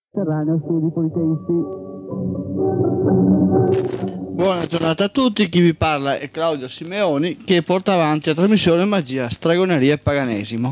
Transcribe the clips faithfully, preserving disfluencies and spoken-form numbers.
Terraneo Studi Politeisti. Buona giornata a tutti, chi vi parla è Claudio Simeoni che porta avanti la trasmissione Magia, Stregoneria e Paganesimo.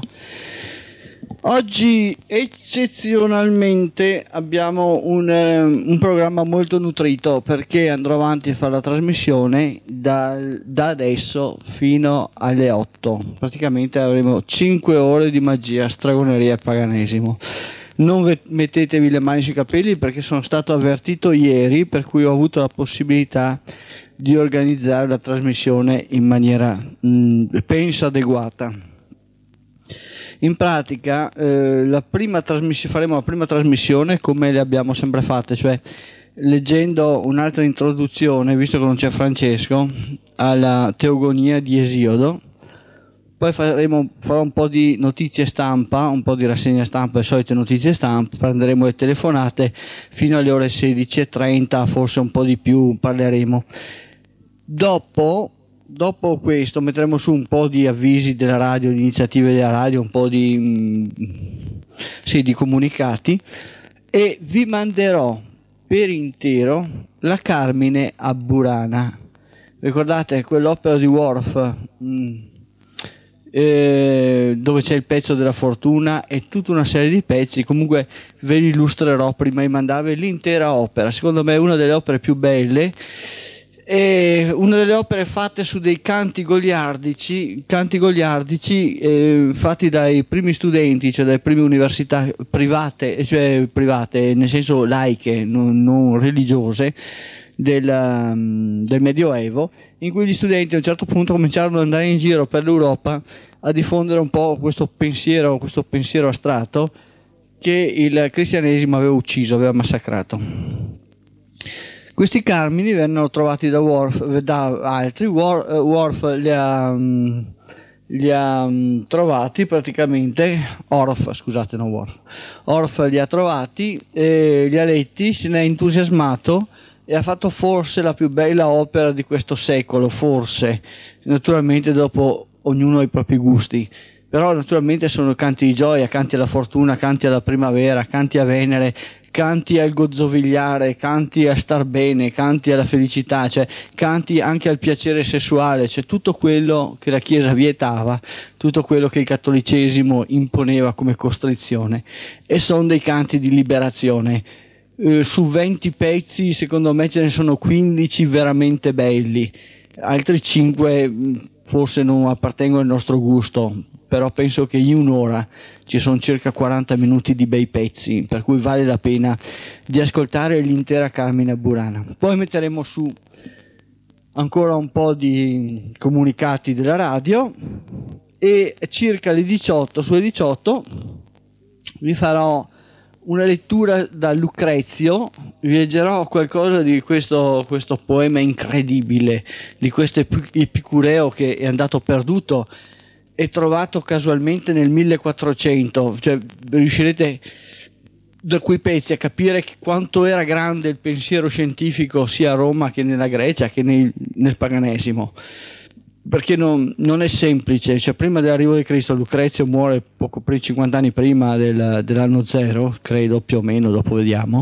Oggi eccezionalmente abbiamo un, eh, un programma molto nutrito perché andrò avanti a fare la trasmissione da, da adesso fino alle otto. Praticamente avremo cinque ore di magia, stregoneria e paganesimo. Non ve- mettetevi le mani sui capelli perché sono stato avvertito ieri, per cui ho avuto la possibilità di organizzare la trasmissione in maniera mh, penso adeguata. In pratica eh, la prima trasmiss- faremo la prima trasmissione come le abbiamo sempre fatte, cioè leggendo un'altra introduzione, visto che non c'è Francesco, alla Teogonia di Esiodo. Poi faremo, farò un po' di notizie stampa, un po' di rassegna stampa, le solite notizie stampa, prenderemo le telefonate fino alle ore sedici e trenta, forse un po' di più parleremo. Dopo, dopo questo metteremo su un po' di avvisi della radio, di iniziative della radio, un po' di, mh, sì, di comunicati e vi manderò per intero la Carmine a Burana. Ricordate quell'opera di Worf? Mh, Eh, dove c'è il pezzo della fortuna e tutta una serie di pezzi. Comunque ve li illustrerò prima di mandarvi l'intera opera. Secondo me è una delle opere più belle, è una delle opere fatte su dei canti goliardici, canti goliardici eh, fatti dai primi studenti, cioè dalle prime università private, cioè private nel senso laiche, non, non religiose, del, um, del Medioevo, in cui gli studenti a un certo punto cominciarono ad andare in giro per l'Europa a diffondere un po' questo pensiero, questo pensiero astratto che il cristianesimo aveva ucciso, aveva massacrato. Questi carmini vennero trovati da Worf, da altri. Worf li ha, li ha trovati praticamente, Orff, scusate, non Worf. Orff li ha trovati, e li ha letti, se ne è entusiasmato e ha fatto forse la più bella opera di questo secolo, forse, naturalmente dopo ognuno ha i propri gusti, però naturalmente sono canti di gioia, canti alla fortuna, canti alla primavera, canti a Venere, canti al gozzovigliare, canti a star bene, canti alla felicità, cioè canti anche al piacere sessuale, cioè tutto quello che la Chiesa vietava, tutto quello che il cattolicesimo imponeva come costrizione, e sono dei canti di liberazione. Uh, su venti pezzi secondo me ce ne sono quindici veramente belli, altri cinque forse non appartengono al nostro gusto, però penso che in un'ora ci sono circa quaranta minuti di bei pezzi, per cui vale la pena di ascoltare l'intera Carmine Burana. Poi metteremo su ancora un po' di comunicati della radio e circa le diciotto, sulle diciotto vi farò una lettura da Lucrezio, vi leggerò qualcosa di questo, questo poema incredibile, di questo epicureo che è andato perduto e trovato casualmente nel millequattrocento, cioè riuscirete da quei pezzi a capire quanto era grande il pensiero scientifico sia a Roma che nella Grecia che nel, nel paganesimo. Perché non, non è semplice, cioè prima dell'arrivo di Cristo Lucrezio muore poco prima, cinquanta anni prima del, dell'anno zero, credo più o meno, dopo vediamo,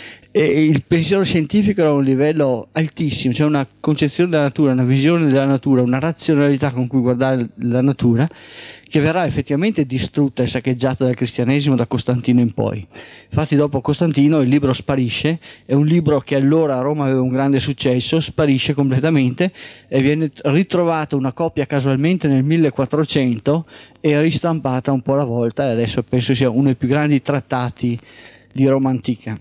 e il pensiero scientifico era a un livello altissimo, c'è una concezione della natura, una visione della natura, una razionalità con cui guardare la natura che verrà effettivamente distrutta e saccheggiata dal cristianesimo da Costantino in poi. Infatti dopo Costantino il libro sparisce, è un libro che allora a Roma aveva un grande successo, sparisce completamente e viene ritrovata una copia casualmente nel millequattrocento e ristampata un po' alla volta, e adesso penso sia uno dei più grandi trattati di Roma antica.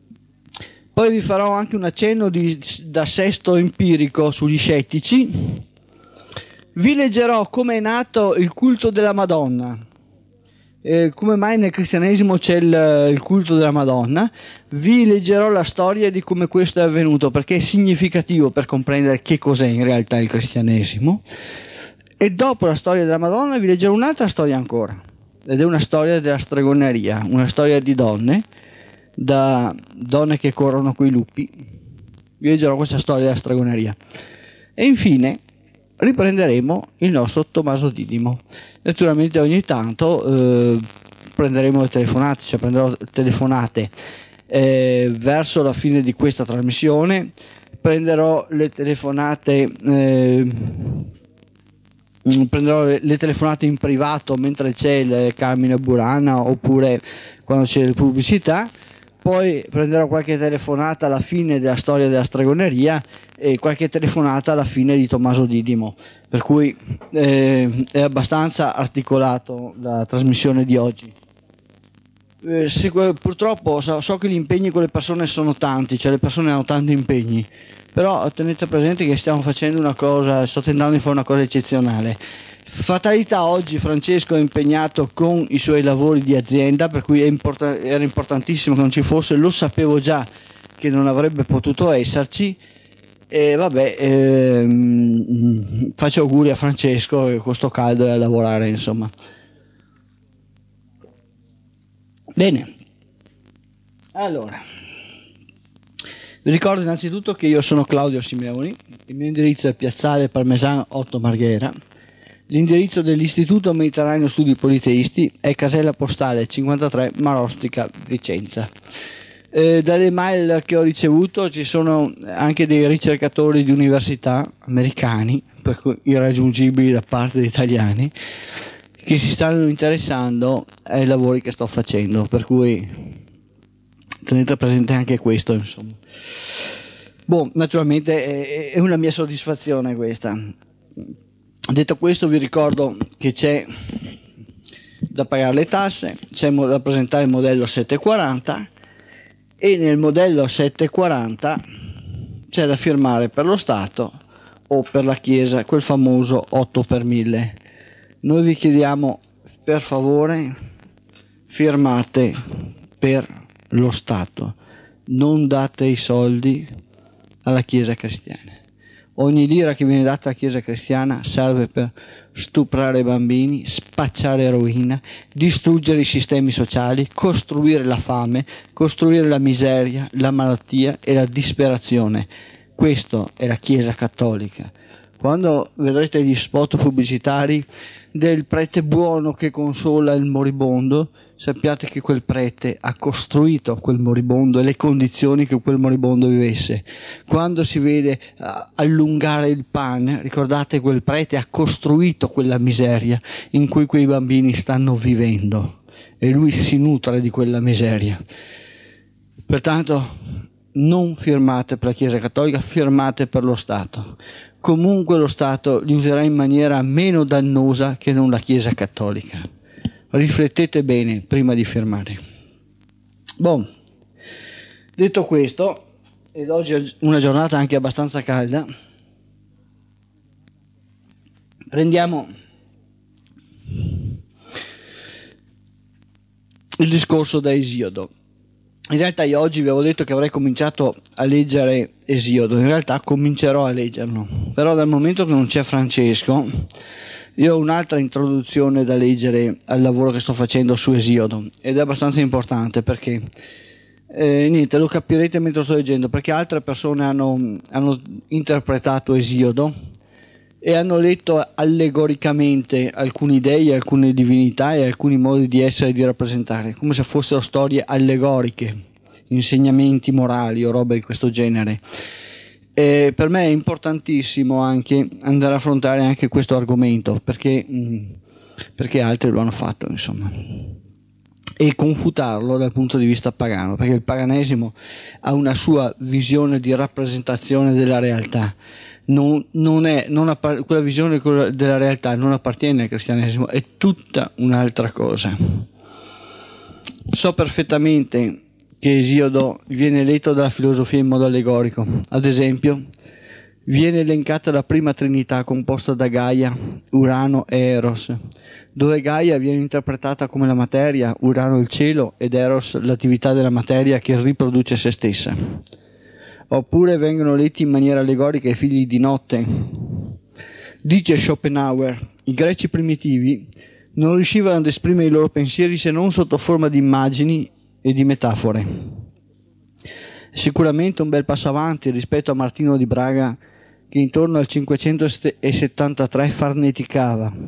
Poi vi farò anche un accenno di, da Sesto empirico sugli scettici. Vi leggerò come è nato il culto della Madonna, eh, come mai nel cristianesimo c'è il, il culto della Madonna. Vi leggerò la storia di come questo è avvenuto, perché è significativo per comprendere che cos'è in realtà il cristianesimo. E dopo la storia della Madonna vi leggerò un'altra storia ancora, ed è una storia della stregoneria, una storia di donne, da donne che corrono coi lupi. Vi leggerò questa storia della stregoneria. E infine riprenderemo il nostro Tommaso Didimo. Naturalmente ogni tanto eh, prenderemo le telefonate, cioè prenderò telefonate eh, verso la fine di questa trasmissione prenderò le telefonate eh, prenderò le, le telefonate in privato mentre c'è il Carmine Burana oppure quando c'è la pubblicità. Poi prenderò qualche telefonata alla fine della storia della stregoneria e qualche telefonata alla fine di Tommaso Didimo, per cui eh, è abbastanza articolato la trasmissione di oggi. Eh, se, purtroppo so, so che gli impegni con le persone sono tanti, cioè le persone hanno tanti impegni, però tenete presente che stiamo facendo una cosa, sto tentando di fare una cosa eccezionale. Fatalità, oggi Francesco è impegnato con i suoi lavori di azienda, per cui è import- era importantissimo che non ci fosse, lo sapevo già che non avrebbe potuto esserci e vabbè, ehm, faccio auguri a Francesco che con sto caldo è a lavorare, insomma. Bene, allora vi ricordo innanzitutto che io sono Claudio Simeoni, il mio indirizzo è Piazzale Parmesan otto Marghera. L'indirizzo dell'Istituto Mediterraneo Studi Politeisti è casella postale cinquantatré Marostica, Vicenza. Eh, dalle mail che ho ricevuto ci sono anche dei ricercatori di università americani, per cui irraggiungibili da parte di italiani, che si stanno interessando ai lavori che sto facendo, per cui tenete presente anche questo, insomma. Boh, naturalmente è una mia soddisfazione questa. Detto questo, vi ricordo che c'è da pagare le tasse, c'è da presentare il modello settecentoquaranta e nel modello settecentoquaranta c'è da firmare per lo Stato o per la Chiesa, quel famoso otto per mille. Noi vi chiediamo, per favore, firmate per lo Stato, non date i soldi alla Chiesa cristiana. Ogni lira che viene data alla Chiesa cristiana serve per stuprare bambini, spacciare eroina, distruggere i sistemi sociali, costruire la fame, costruire la miseria, la malattia e la disperazione. Questo è la Chiesa cattolica. Quando vedrete gli spot pubblicitari del prete buono che consola il moribondo, sappiate che quel prete ha costruito quel moribondo e le condizioni che quel moribondo vivesse. Quando si vede uh, allungare il pane, ricordate, quel prete ha costruito quella miseria in cui quei bambini stanno vivendo e lui si nutre di quella miseria. Pertanto non firmate per la Chiesa Cattolica, firmate per lo Stato. Comunque lo Stato li userà in maniera meno dannosa che non la Chiesa Cattolica. Riflettete bene prima di firmare. Bon, detto questo, ed oggi è una giornata anche abbastanza calda, prendiamo il discorso da Esiodo. In realtà io oggi vi avevo detto che avrei cominciato a leggere Esiodo, in realtà comincerò a leggerlo, però dal momento che non c'è Francesco, io ho un'altra introduzione da leggere al lavoro che sto facendo su Esiodo ed è abbastanza importante perché eh, niente, lo capirete mentre sto leggendo, perché altre persone hanno, hanno interpretato Esiodo e hanno letto allegoricamente alcuni dei, alcune divinità e alcuni modi di essere e di rappresentare, come se fossero storie allegoriche, insegnamenti morali o robe di questo genere. E per me è importantissimo anche andare a affrontare anche questo argomento perché, perché altri lo hanno fatto, insomma, e confutarlo dal punto di vista pagano, perché il paganesimo ha una sua visione di rappresentazione della realtà. Non, non è, non appar- quella visione della realtà non appartiene al cristianesimo, è tutta un'altra cosa. So perfettamente che Esiodo viene letto dalla filosofia in modo allegorico. Ad esempio, viene elencata la prima trinità composta da Gaia, Urano e Eros, dove Gaia viene interpretata come la materia, Urano il cielo ed Eros l'attività della materia che riproduce se stessa. Oppure vengono letti in maniera allegorica i figli di notte. Dice Schopenhauer, i greci primitivi non riuscivano ad esprimere i loro pensieri se non sotto forma di immagini e di metafore. Sicuramente un bel passo avanti rispetto a Martino di Braga, che intorno al cinquecentosettantatré farneticava,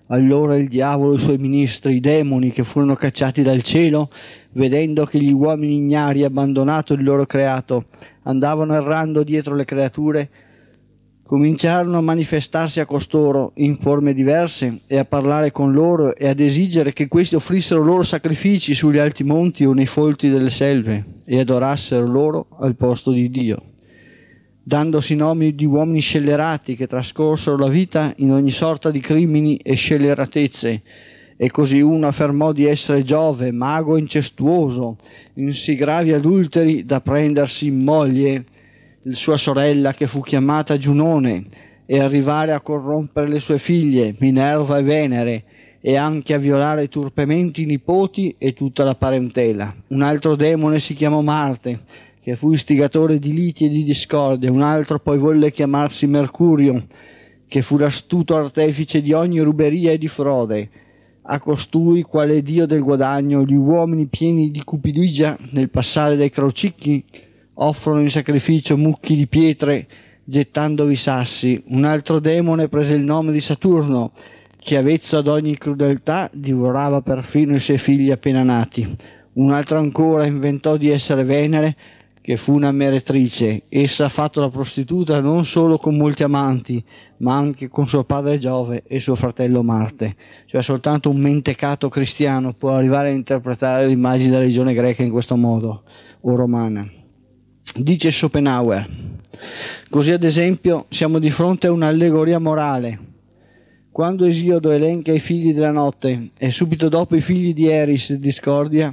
Allora il diavolo e i suoi ministri, i demoni che furono cacciati dal cielo, vedendo che gli uomini ignari, abbandonato il loro creato, andavano errando dietro le creature, cominciarono a manifestarsi a costoro in forme diverse e a parlare con loro e ad esigere che questi offrissero loro sacrifici sugli alti monti o nei folti delle selve e adorassero loro al posto di Dio, dandosi nomi di uomini scellerati che trascorsero la vita in ogni sorta di crimini e scelleratezze. E così uno affermò di essere Giove, mago incestuoso, in sì gravi adulteri da prendersi in moglie sua sorella, che fu chiamata Giunone, e arrivare a corrompere le sue figlie Minerva e Venere, e anche a violare turpemente i nipoti e tutta la parentela. Un altro demone si chiamò Marte, che fu istigatore di liti e di discordie. Un altro poi volle chiamarsi Mercurio, che fu l'astuto artefice di ogni ruberia e di frode. A costui, quale dio del guadagno, gli uomini pieni di cupidigia nel passare dai crocicchi offrono in sacrificio mucchi di pietre gettandovi sassi. Un altro demone prese il nome di Saturno, che avvezzo ad ogni crudeltà divorava perfino i suoi figli appena nati. Un altro ancora inventò di essere Venere, che fu una meretrice. Essa ha fatto la prostituta non solo con molti amanti, ma anche con suo padre Giove e suo fratello Marte. Cioè soltanto un mentecato cristiano può arrivare a interpretare l'immagine della religione greca in questo modo, o romana. Dice Schopenhauer: così ad esempio siamo di fronte a un'allegoria morale. Quando Esiodo elenca i figli della notte e subito dopo i figli di Eris e discordia,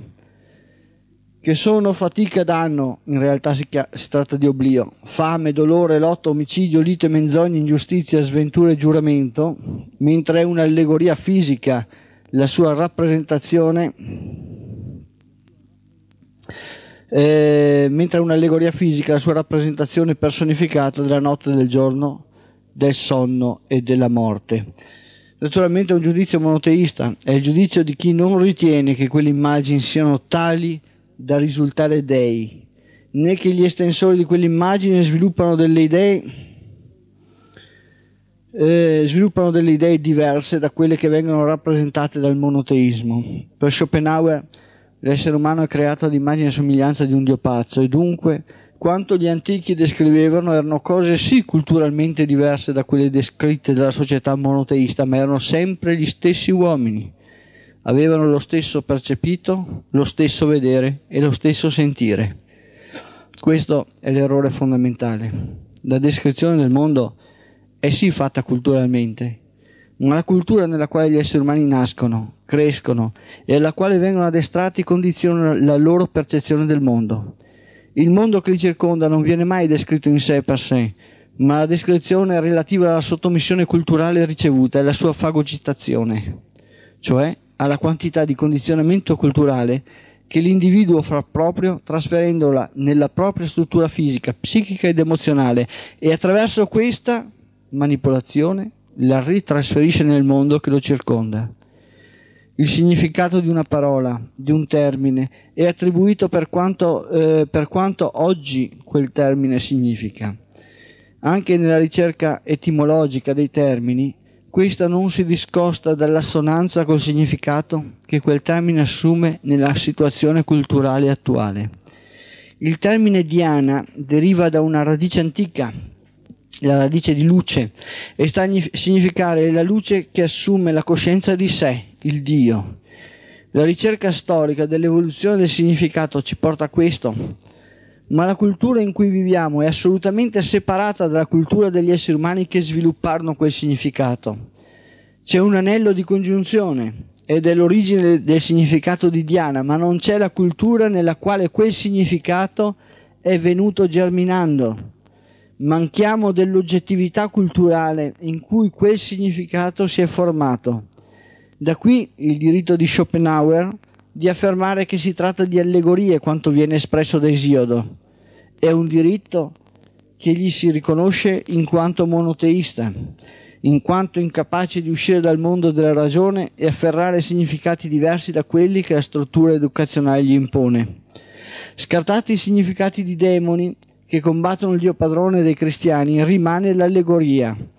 che sono fatica e danno, in realtà si, chia- si tratta di oblio, fame, dolore, lotta, omicidio, lite, menzogna, ingiustizia, sventura e giuramento, mentre è un'allegoria fisica la sua rappresentazione Eh, mentre è un'allegoria fisica la sua rappresentazione personificata della notte e del giorno, del sonno e della morte. Naturalmente è un giudizio monoteista, è il giudizio di chi non ritiene che quelle immagini siano tali da risultare dei, né che gli estensori di quelle immagini sviluppano delle idee eh, sviluppano delle idee diverse da quelle che vengono rappresentate dal monoteismo. Per Schopenhauer l'essere umano è creato ad immagine e somiglianza di un dio pazzo, e dunque quanto gli antichi descrivevano erano cose sì culturalmente diverse da quelle descritte dalla società monoteista, ma erano sempre gli stessi uomini. Avevano lo stesso percepito, lo stesso vedere e lo stesso sentire. Questo è l'errore fondamentale. La descrizione del mondo è sì fatta culturalmente, ma la cultura nella quale gli esseri umani nascono, crescono e alla quale vengono addestrati condiziona la loro percezione del mondo. Il mondo che li circonda non viene mai descritto in sé per sé, ma la descrizione è relativa alla sottomissione culturale ricevuta e alla sua fagocitazione, cioè alla quantità di condizionamento culturale che l'individuo fa proprio, trasferendola nella propria struttura fisica, psichica ed emozionale, e attraverso questa manipolazione la ritrasferisce nel mondo che lo circonda. Il significato di una parola, di un termine, è attribuito per quanto, eh, per quanto oggi quel termine significa. Anche nella ricerca etimologica dei termini, questa non si discosta dall'assonanza col significato che quel termine assume nella situazione culturale attuale. Il termine Diana deriva da una radice antica, la radice di luce, e sta a significare la luce che assume la coscienza di sé, il Dio. La ricerca storica dell'evoluzione del significato ci porta a questo, ma la cultura in cui viviamo è assolutamente separata dalla cultura degli esseri umani che svilupparono quel significato. C'è un anello di congiunzione ed è l'origine del significato di Diana, ma non c'è la cultura nella quale quel significato è venuto germinando. Manchiamo dell'oggettività culturale in cui quel significato si è formato. Da qui il diritto di Schopenhauer di affermare che si tratta di allegorie quanto viene espresso da Esiodo. È un diritto che gli si riconosce in quanto monoteista, in quanto incapace di uscire dal mondo della ragione e afferrare significati diversi da quelli che la struttura educazionale gli impone. Scartati i significati di demoni che combattono il Dio padrone dei cristiani, rimane l'allegoria.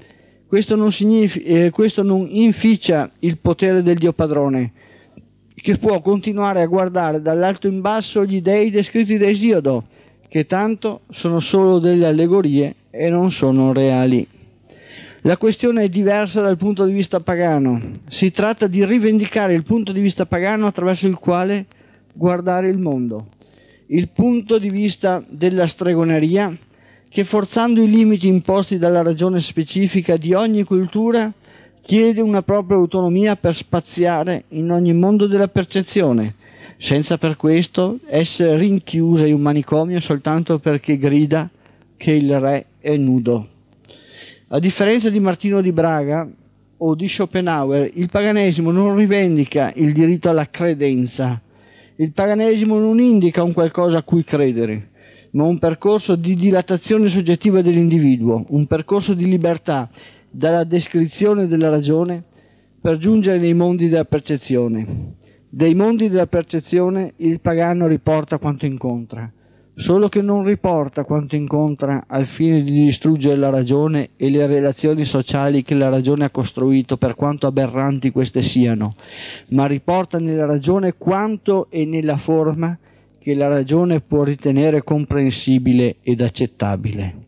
Questo non, significa, eh, questo non inficia il potere del Dio padrone, che può continuare a guardare dall'alto in basso gli dei descritti da Esiodo, che tanto sono solo delle allegorie e non sono reali. La questione è diversa dal punto di vista pagano. Si tratta di rivendicare il punto di vista pagano attraverso il quale guardare il mondo. Il punto di vista della stregoneria, che forzando i limiti imposti dalla ragione specifica di ogni cultura, chiede una propria autonomia per spaziare in ogni mondo della percezione, senza per questo essere rinchiusa in un manicomio soltanto perché grida che il re è nudo. A differenza di Martino di Braga o di Schopenhauer, il paganesimo non rivendica il diritto alla credenza. Il paganesimo non indica un qualcosa a cui credere, ma un percorso di dilatazione soggettiva dell'individuo, un percorso di libertà dalla descrizione della ragione per giungere nei mondi della percezione. Dei mondi della percezione il pagano riporta quanto incontra, solo che non riporta quanto incontra al fine di distruggere la ragione e le relazioni sociali che la ragione ha costruito, per quanto aberranti queste siano, ma riporta nella ragione quanto è nella forma che la ragione può ritenere comprensibile ed accettabile.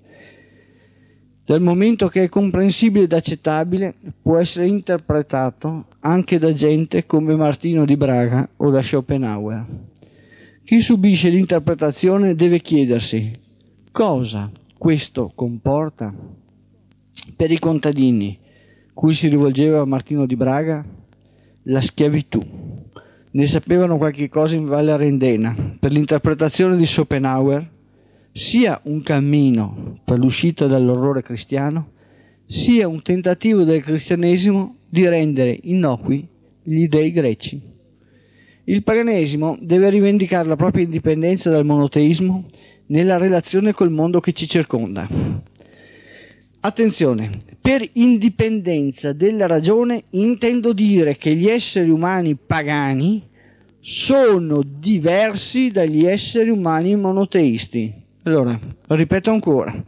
Dal momento che è comprensibile ed accettabile, può essere interpretato anche da gente come Martino di Braga o da Schopenhauer. Chi subisce l'interpretazione deve chiedersi cosa questo comporta. Per i contadini, cui si rivolgeva Martino di Braga, la schiavitù. Ne sapevano qualche cosa in Valle Arendena. Per l'interpretazione di Schopenhauer, sia un cammino per l'uscita dall'orrore cristiano, sia un tentativo del cristianesimo di rendere innocui gli dei greci. Il paganesimo deve rivendicare la propria indipendenza dal monoteismo nella relazione col mondo che ci circonda. Attenzione, per indipendenza della ragione intendo dire che gli esseri umani pagani sono diversi dagli esseri umani monoteisti. Allora, ripeto ancora,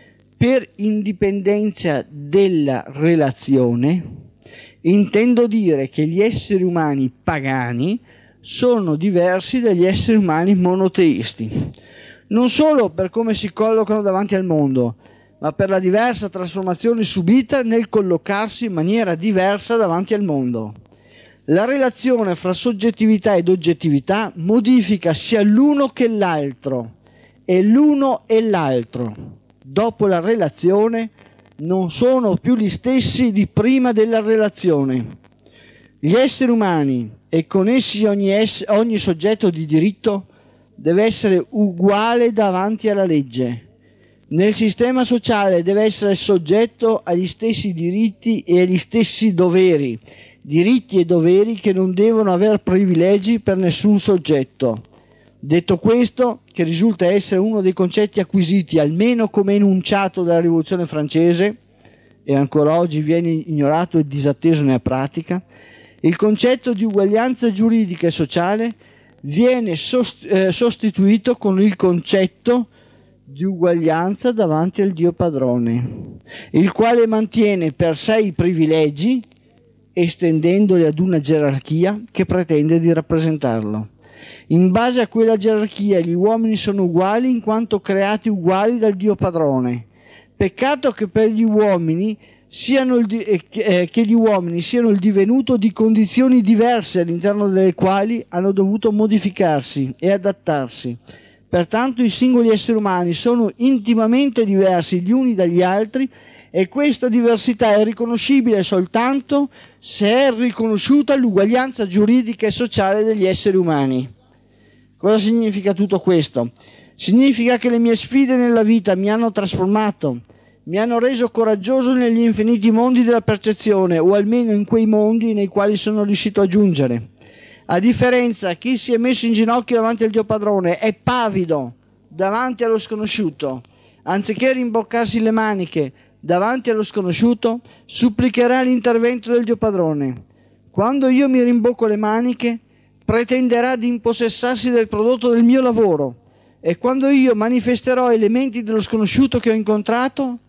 per indipendenza della relazione intendo dire che gli esseri umani pagani sono diversi dagli esseri umani monoteisti, non solo per come si collocano davanti al mondo, ma per la diversa trasformazione subita nel collocarsi in maniera diversa davanti al mondo. La relazione fra soggettività ed oggettività modifica sia l'uno che l'altro, e l'uno e l'altro, dopo la relazione, non sono più gli stessi di prima della relazione. Gli esseri umani, e con essi ogni, ess- ogni soggetto di diritto, deve essere uguale davanti alla legge. Nel sistema sociale deve essere soggetto agli stessi diritti e agli stessi doveri, diritti e doveri che non devono aver privilegi per nessun soggetto. Detto questo, che risulta essere uno dei concetti acquisiti, almeno come enunciato dalla Rivoluzione francese, e ancora oggi viene ignorato e disatteso nella pratica, il concetto di uguaglianza giuridica e sociale viene sost- eh, sostituito con il concetto di uguaglianza davanti al Dio padrone, il quale mantiene per sé i privilegi, estendendoli ad una gerarchia che pretende di rappresentarlo. In base a quella gerarchia gli uomini sono uguali in quanto creati uguali dal Dio padrone. Peccato che per gli uomini siano il di- eh, che gli uomini siano il divenuto di condizioni diverse all'interno delle quali hanno dovuto modificarsi e adattarsi. Pertanto i singoli esseri umani sono intimamente diversi gli uni dagli altri, e questa diversità è riconoscibile soltanto se è riconosciuta l'uguaglianza giuridica e sociale degli esseri umani. Cosa significa tutto questo? Significa che le mie sfide nella vita mi hanno trasformato, mi hanno reso coraggioso negli infiniti mondi della percezione, o almeno in quei mondi nei quali sono riuscito a giungere. A differenza, chi si è messo in ginocchio davanti al Dio padrone è pavido davanti allo sconosciuto. Anziché rimboccarsi le maniche davanti allo sconosciuto, supplicherà l'intervento del Dio padrone. Quando io mi rimbocco le maniche, pretenderà di impossessarsi del prodotto del mio lavoro, e quando io manifesterò elementi dello sconosciuto che ho incontrato,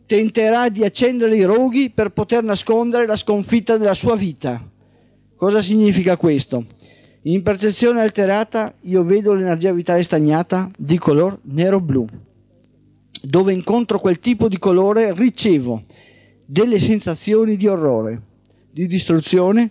tenterà di accendere i roghi per poter nascondere la sconfitta della sua vita. Cosa significa questo? In percezione alterata io vedo l'energia vitale stagnata di color nero-blu. Dove incontro quel tipo di colore ricevo delle sensazioni di orrore, di distruzione,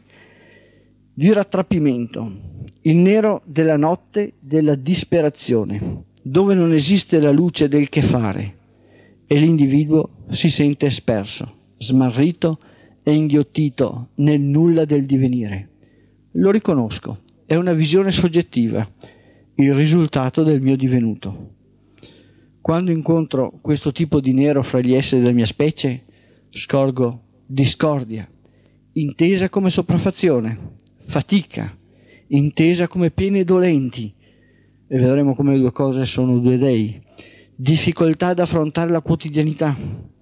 di rattrappimento. Il nero della notte della disperazione, dove non esiste la luce del che fare e l'individuo si sente sperso, smarrito e inghiottito nel nulla del divenire. Lo riconosco, è una visione soggettiva, il risultato del mio divenuto. Quando incontro questo tipo di nero fra gli esseri della mia specie, scorgo discordia, intesa come sopraffazione, fatica, intesa come pene dolenti, e vedremo come le due cose sono due dei, difficoltà ad affrontare la quotidianità,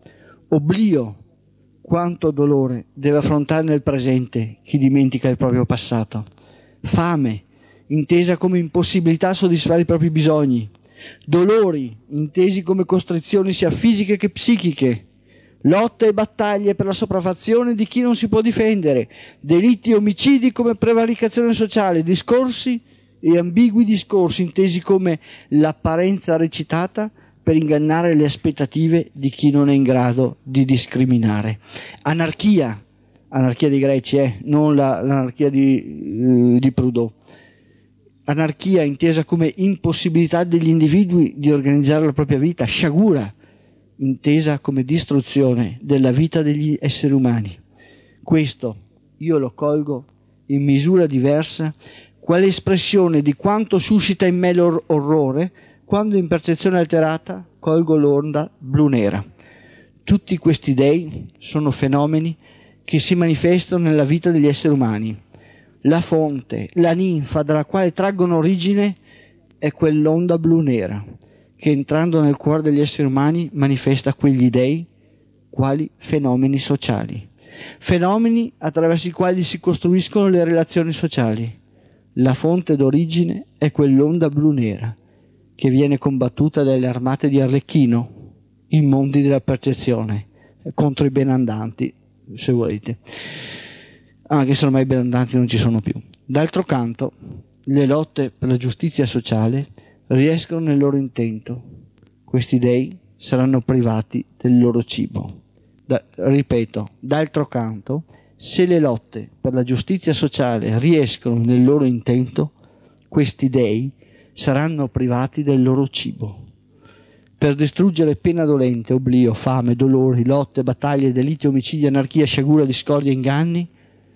oblio, quanto dolore deve affrontare nel presente chi dimentica il proprio passato, fame, intesa come impossibilità a soddisfare i propri bisogni, dolori, intesi come costrizioni sia fisiche che psichiche, lotte e battaglie per la sopraffazione di chi non si può difendere, delitti e omicidi come prevaricazione sociale, discorsi e ambigui discorsi intesi come l'apparenza recitata per ingannare le aspettative di chi non è in grado di discriminare. Anarchia, anarchia dei greci, eh, non la, l'anarchia di, eh, di Proudhon. Anarchia intesa come impossibilità degli individui di organizzare la propria vita, sciagura, intesa come distruzione della vita degli esseri umani. Questo io lo colgo in misura diversa quale espressione di quanto suscita in me l'orrore quando in percezione alterata colgo l'onda blu-nera. Tutti questi dei sono fenomeni che si manifestano nella vita degli esseri umani. La fonte, la ninfa dalla quale traggono origine è quell'onda blu-nera che entrando nel cuore degli esseri umani manifesta quegli dei quali fenomeni sociali. Fenomeni attraverso i quali si costruiscono le relazioni sociali. La fonte d'origine è quell'onda blu-nera che viene combattuta dalle armate di Arlecchino in mondi della percezione contro i benandanti, se volete, anche se ormai i benandanti non ci sono più. D'altro canto, le lotte per la giustizia sociale riescono nel loro intento. Questi dei saranno privati del loro cibo. Da, ripeto, d'altro canto, se le lotte per la giustizia sociale riescono nel loro intento, questi dei saranno privati del loro cibo. Per distruggere pena dolente, oblio, fame, dolori, lotte, battaglie, delitti, omicidi, anarchia, sciagura, discordia e inganni,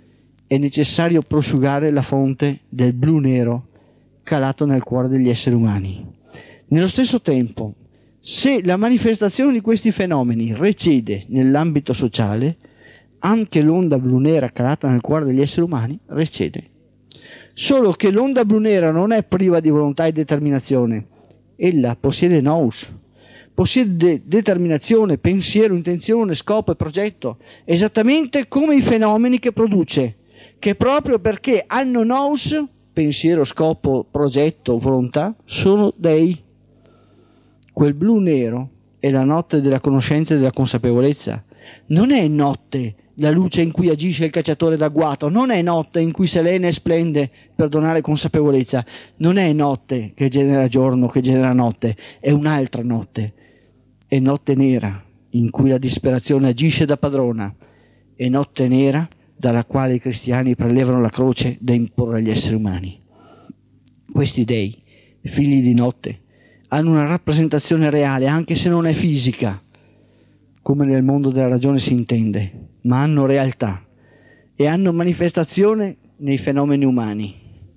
è necessario prosciugare la fonte del blu-nero calato nel cuore degli esseri umani. Nello stesso tempo, se la manifestazione di questi fenomeni recede nell'ambito sociale, anche l'onda blu-nera calata nel cuore degli esseri umani recede. Solo che l'onda blu-nera non è priva di volontà e determinazione. Ella possiede nous, possiede determinazione, pensiero, intenzione, scopo e progetto, esattamente come i fenomeni che produce, che proprio perché hanno nous, pensiero, scopo, progetto, volontà, sono dei. Quel blu-nero è la notte della conoscenza e della consapevolezza. Non è notte la luce in cui agisce il cacciatore d'agguato, non è notte in cui Selene splende per donare consapevolezza, non è notte che genera giorno, che genera notte, è un'altra notte, è notte nera in cui la disperazione agisce da padrona, è notte nera dalla quale i cristiani prelevano la croce da imporre agli esseri umani. Questi dei, figli di notte, hanno una rappresentazione reale, anche se non è fisica, come nel mondo della ragione si intende, ma hanno realtà e hanno manifestazione nei fenomeni umani.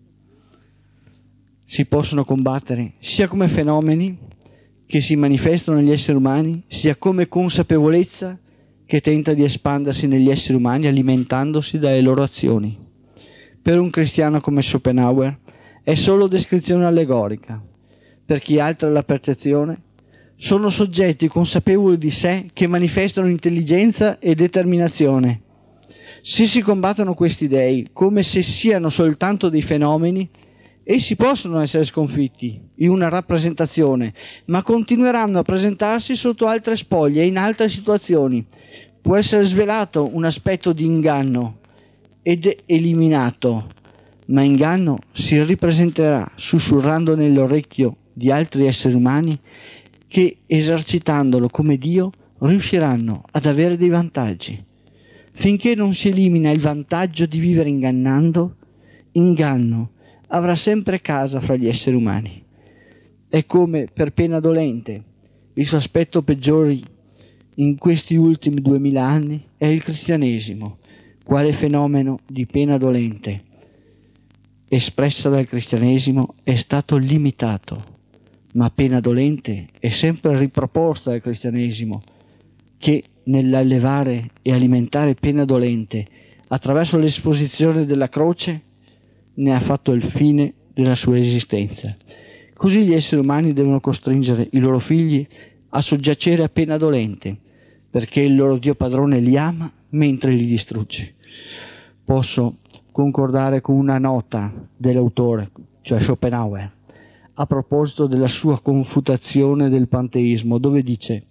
Si possono combattere sia come fenomeni che si manifestano negli esseri umani, sia come consapevolezza che tenta di espandersi negli esseri umani alimentandosi dalle loro azioni. Per un cristiano come Schopenhauer è solo descrizione allegorica. Per chi altra la percezione, sono soggetti consapevoli di sé che manifestano intelligenza e determinazione. Se si combattono questi dei come se siano soltanto dei fenomeni, Essi possono essere sconfitti in una rappresentazione, ma continueranno a presentarsi sotto altre spoglie e in altre situazioni. Può essere svelato un aspetto di inganno ed eliminato, ma inganno si ripresenterà sussurrando nell'orecchio di altri esseri umani che, esercitandolo come Dio, riusciranno ad avere dei vantaggi. Finché non si elimina il vantaggio di vivere ingannando, inganno avrà sempre casa fra gli esseri umani. È come per pena dolente. Il suo aspetto peggiore in questi ultimi duemila anni è il cristianesimo, quale fenomeno di pena dolente espressa dal cristianesimo è stato limitato, ma pena dolente è sempre riproposta dal cristianesimo, che nell'allevare e alimentare pena dolente attraverso l'esposizione della croce ne ha fatto il fine della sua esistenza. Così gli esseri umani devono costringere i loro figli a soggiacere a pena dolente, perché il loro Dio padrone li ama mentre li distrugge. Posso concordare con una nota dell'autore, cioè Schopenhauer, a proposito della sua confutazione del panteismo, dove dice: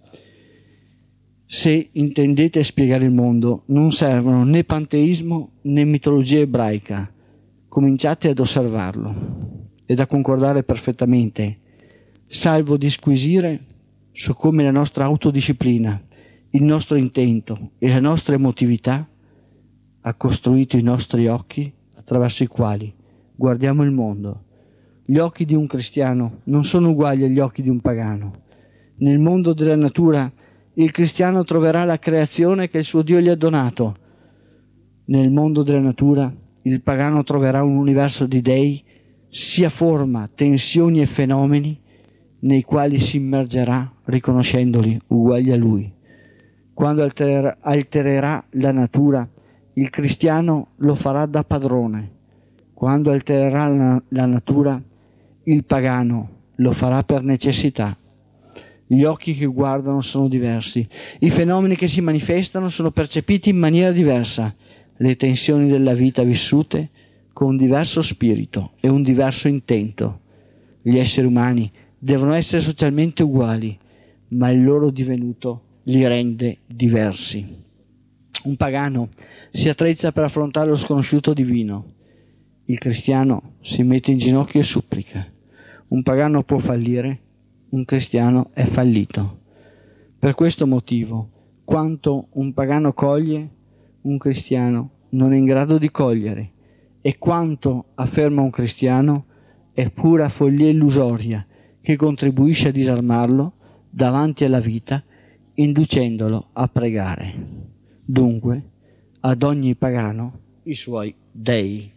se intendete spiegare il mondo, non servono né panteismo né mitologia ebraica. Cominciate ad osservarlo ed a concordare perfettamente, salvo disquisire su come la nostra autodisciplina, il nostro intento e la nostra emotività ha costruito i nostri occhi attraverso i quali guardiamo il mondo. Gli occhi di un cristiano non sono uguali agli occhi di un pagano. Nel mondo della natura il cristiano troverà la creazione che il suo Dio gli ha donato. Nel mondo della natura il pagano troverà un universo di dei, sia forma, tensioni e fenomeni nei quali si immergerà riconoscendoli uguali a lui. Quando altererà, altererà la natura, il cristiano lo farà da padrone. Quando altererà la, la natura, il pagano lo farà per necessità. Gli occhi che guardano sono diversi, i fenomeni che si manifestano sono percepiti in maniera diversa, le tensioni della vita vissute con un diverso spirito e un diverso intento. Gli esseri umani devono essere socialmente uguali, ma il loro divenuto li rende diversi. Un pagano si attrezza per affrontare lo sconosciuto divino. Il cristiano si mette in ginocchio e supplica. Un pagano può fallire, un cristiano è fallito. Per questo motivo, quanto un pagano coglie, un cristiano non è in grado di cogliere, e quanto afferma un cristiano è pura follia illusoria che contribuisce a disarmarlo davanti alla vita, inducendolo a pregare. Dunque, ad ogni pagano i suoi dei.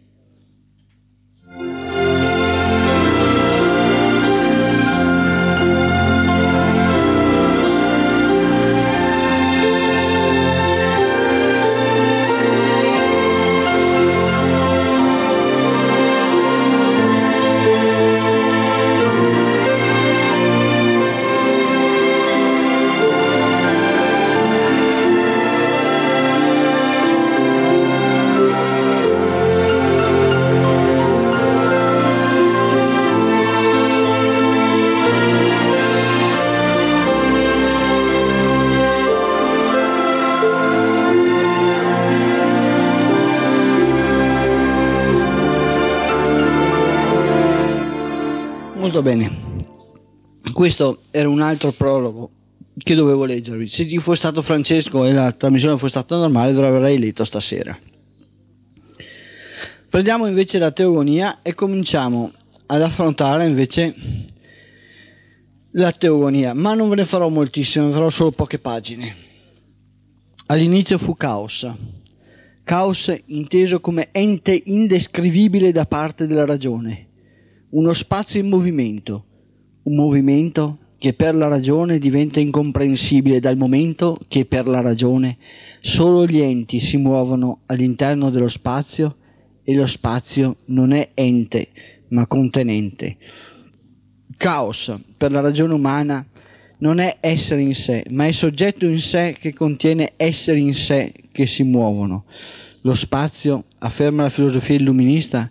Molto bene, questo era un altro prologo che dovevo leggervi. Se ci fosse stato Francesco e la trasmissione fosse stata normale, ve l'avrei letto stasera. Prendiamo invece la teogonia e cominciamo ad affrontare invece la teogonia, ma non ve ne farò moltissimo, ne farò solo poche pagine. All'inizio fu caos, caos inteso come ente indescrivibile da parte della ragione. Uno spazio in movimento, un movimento che per la ragione diventa incomprensibile dal momento che per la ragione solo gli enti si muovono all'interno dello spazio e lo spazio non è ente ma contenente. Caos per la ragione umana non è essere in sé, ma è soggetto in sé che contiene esseri in sé che si muovono. Lo spazio, afferma la filosofia illuminista,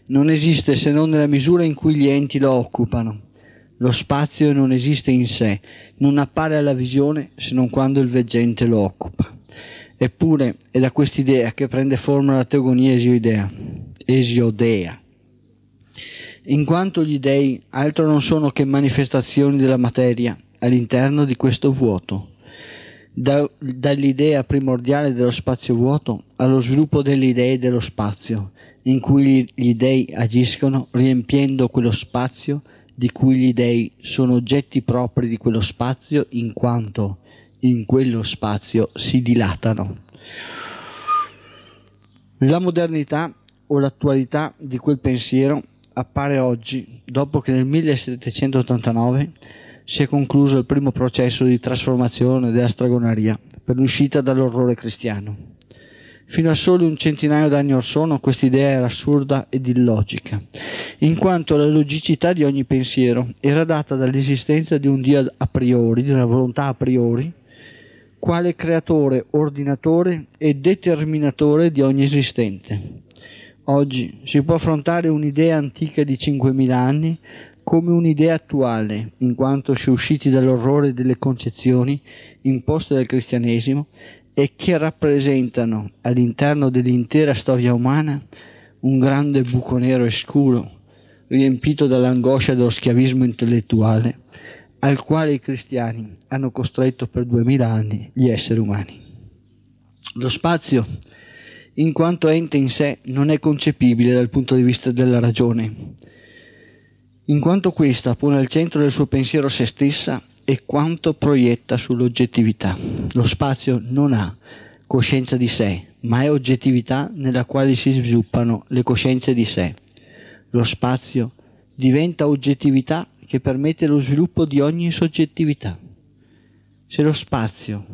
non esiste se non nella misura in cui gli enti lo occupano. Lo spazio non esiste in sé, non appare alla visione se non quando il veggente lo occupa. Eppure è da quest'idea che prende forma la teogonia esiodea, esiodea, in quanto gli dei altro non sono che manifestazioni della materia all'interno di questo vuoto. Da, dall'idea primordiale dello spazio vuoto allo sviluppo delle idee dello spazio, in cui gli dei agiscono riempiendo quello spazio di cui gli dei sono oggetti propri di quello spazio, in quanto in quello spazio si dilatano. La modernità o l'attualità di quel pensiero appare oggi, dopo che nel millesettecentottantanove si è concluso il primo processo di trasformazione della stregoneria per l'uscita dall'orrore cristiano. Fino a solo un centinaio d'anni or sono quest'idea era assurda ed illogica, in quanto la logicità di ogni pensiero era data dall'esistenza di un Dio a priori, di una volontà a priori, quale creatore, ordinatore e determinatore di ogni esistente. Oggi si può affrontare un'idea antica di cinquemila anni come un'idea attuale, in quanto si è usciti dall'orrore delle concezioni imposte dal cristianesimo e che rappresentano all'interno dell'intera storia umana un grande buco nero e scuro, riempito dall'angoscia dello schiavismo intellettuale, al quale i cristiani hanno costretto per duemila anni gli esseri umani. Lo spazio, in quanto ente in sé, non è concepibile dal punto di vista della ragione, in quanto questa pone al centro del suo pensiero se stessa e quanto proietta sull'oggettività. Lo spazio non ha coscienza di sé, ma è oggettività nella quale si sviluppano le coscienze di sé. Lo spazio diventa oggettività che permette lo sviluppo di ogni soggettività. Se lo spazio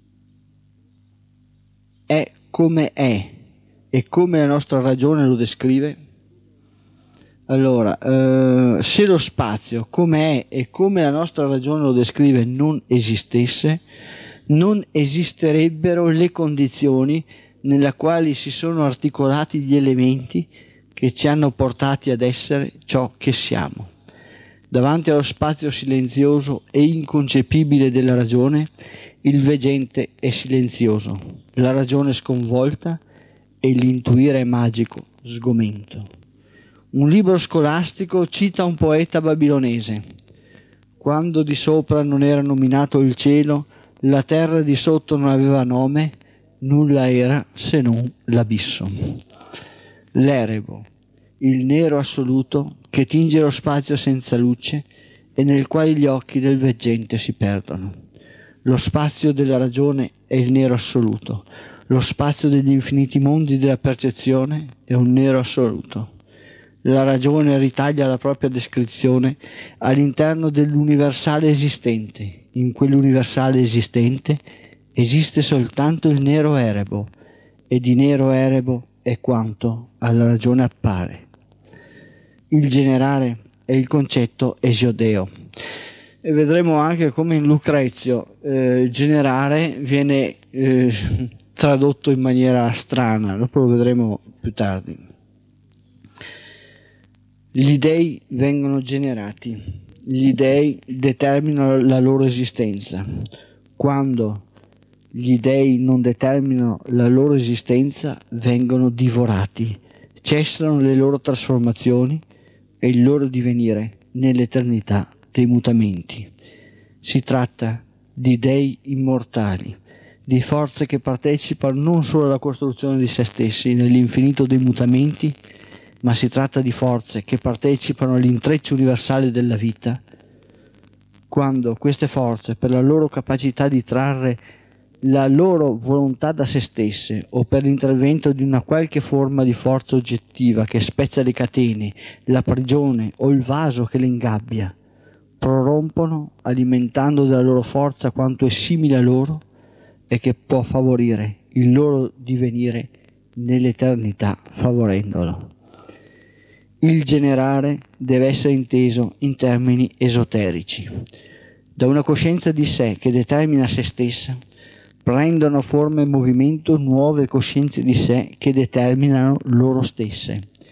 è come è e come la nostra ragione lo descrive, allora, eh, se lo spazio come è e come la nostra ragione lo descrive non esistesse, non esisterebbero le condizioni nella quali si sono articolati gli elementi che ci hanno portati ad essere ciò che siamo. Davanti allo spazio silenzioso e inconcepibile della ragione, il veggente è silenzioso, la ragione sconvolta e l'intuire magico, sgomento. Un libro scolastico cita un poeta babilonese: quando di sopra non era nominato il cielo, la terra di sotto non aveva nome, nulla era se non l'abisso. L'erebo, il nero assoluto che tinge lo spazio senza luce e nel quale gli occhi del veggente si perdono. Lo spazio della ragione è il nero assoluto, lo spazio degli infiniti mondi della percezione è un nero assoluto. La ragione ritaglia la propria descrizione all'interno dell'universale esistente. In quell'universale esistente esiste soltanto il nero erebo, e di nero erebo è quanto alla ragione appare. Il generare è il concetto esiodeo. E vedremo anche come in Lucrezio eh, generare viene eh, tradotto in maniera strana, dopo lo vedremo più tardi. Gli dei vengono generati, gli dei determinano la loro esistenza. Quando gli dei non determinano la loro esistenza, vengono divorati, cessano le loro trasformazioni e il loro divenire nell'eternità dei mutamenti. Si tratta di dei immortali, di forze che partecipano non solo alla costruzione di se stessi nell'infinito dei mutamenti, ma si tratta di forze che partecipano all'intreccio universale della vita, quando queste forze, per la loro capacità di trarre la loro volontà da se stesse o per l'intervento di una qualche forma di forza oggettiva che spezza le catene, la prigione o il vaso che le ingabbia, prorompono alimentando della loro forza quanto è simile a loro e che può favorire il loro divenire nell'eternità favorendolo. Il generare deve essere inteso in termini esoterici. Da una coscienza di sé che determina se stessa, prendono forma e movimento nuove coscienze di sé che determinano loro stesse.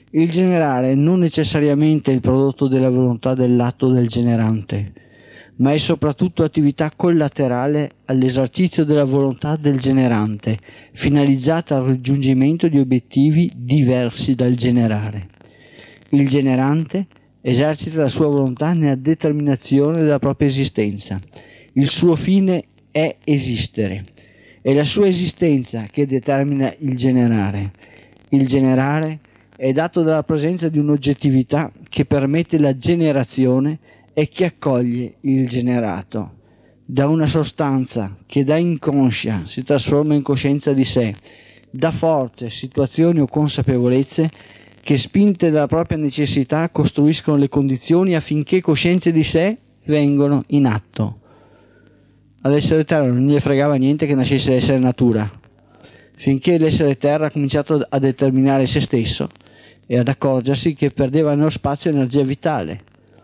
Il generare non necessariamente è il prodotto della volontà dell'atto del generante, ma è soprattutto attività collaterale all'esercizio della volontà del generante, finalizzata al raggiungimento di obiettivi diversi dal generare. Il generante esercita la sua volontà nella determinazione della propria esistenza. Il suo fine è esistere. È la sua esistenza che determina il generare. Il generare è dato dalla presenza di un'oggettività che permette la generazione e che accoglie il generato. Da una sostanza che da inconscia si trasforma in coscienza di sé, da forze, situazioni o consapevolezze che, spinte dalla propria necessità, costruiscono le condizioni affinché coscienze di sé vengano in atto. All'essere terra non gli fregava niente che nascesse l'essere natura, finché l'essere terra ha cominciato a determinare se stesso e ad accorgersi che perdeva nello spazio energia vitale.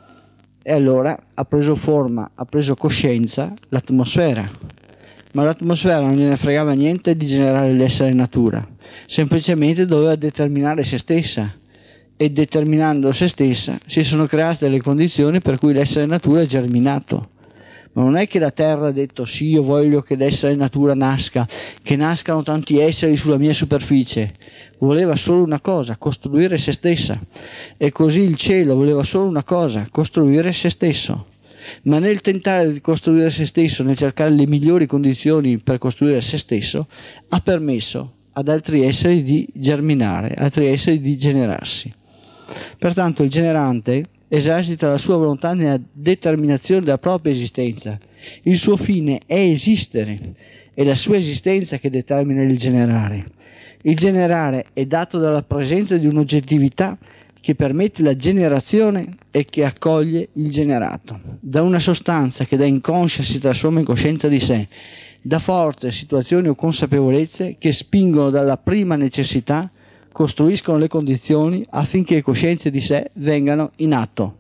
E allora ha preso forma, ha preso coscienza l'atmosfera. Ma l'atmosfera non gliene fregava niente di generare l'essere natura, semplicemente doveva determinare se stessa, e determinando se stessa si sono create le condizioni per cui l'essere natura è germinato. Ma non è che la terra ha detto sì, io voglio che l'essere natura nasca, che nascano tanti esseri sulla mia superficie. Voleva solo una cosa, costruire se stessa. E così il cielo voleva solo una cosa, costruire se stesso. Ma nel tentare di costruire se stesso, nel cercare le migliori condizioni per costruire se stesso, ha permesso ad altri esseri di germinare, altri esseri di generarsi. Pertanto il generante esercita la sua volontà nella determinazione della propria esistenza. Il suo fine è esistere, è la sua esistenza che determina il generare. Il generare è dato dalla presenza di un'oggettività che permette la generazione e che accoglie il generato. Da una sostanza che da inconscia si trasforma in coscienza di sé, da forze, situazioni o consapevolezze che spingono dalla prima necessità, costruiscono le condizioni affinché coscienze di sé vengano in atto.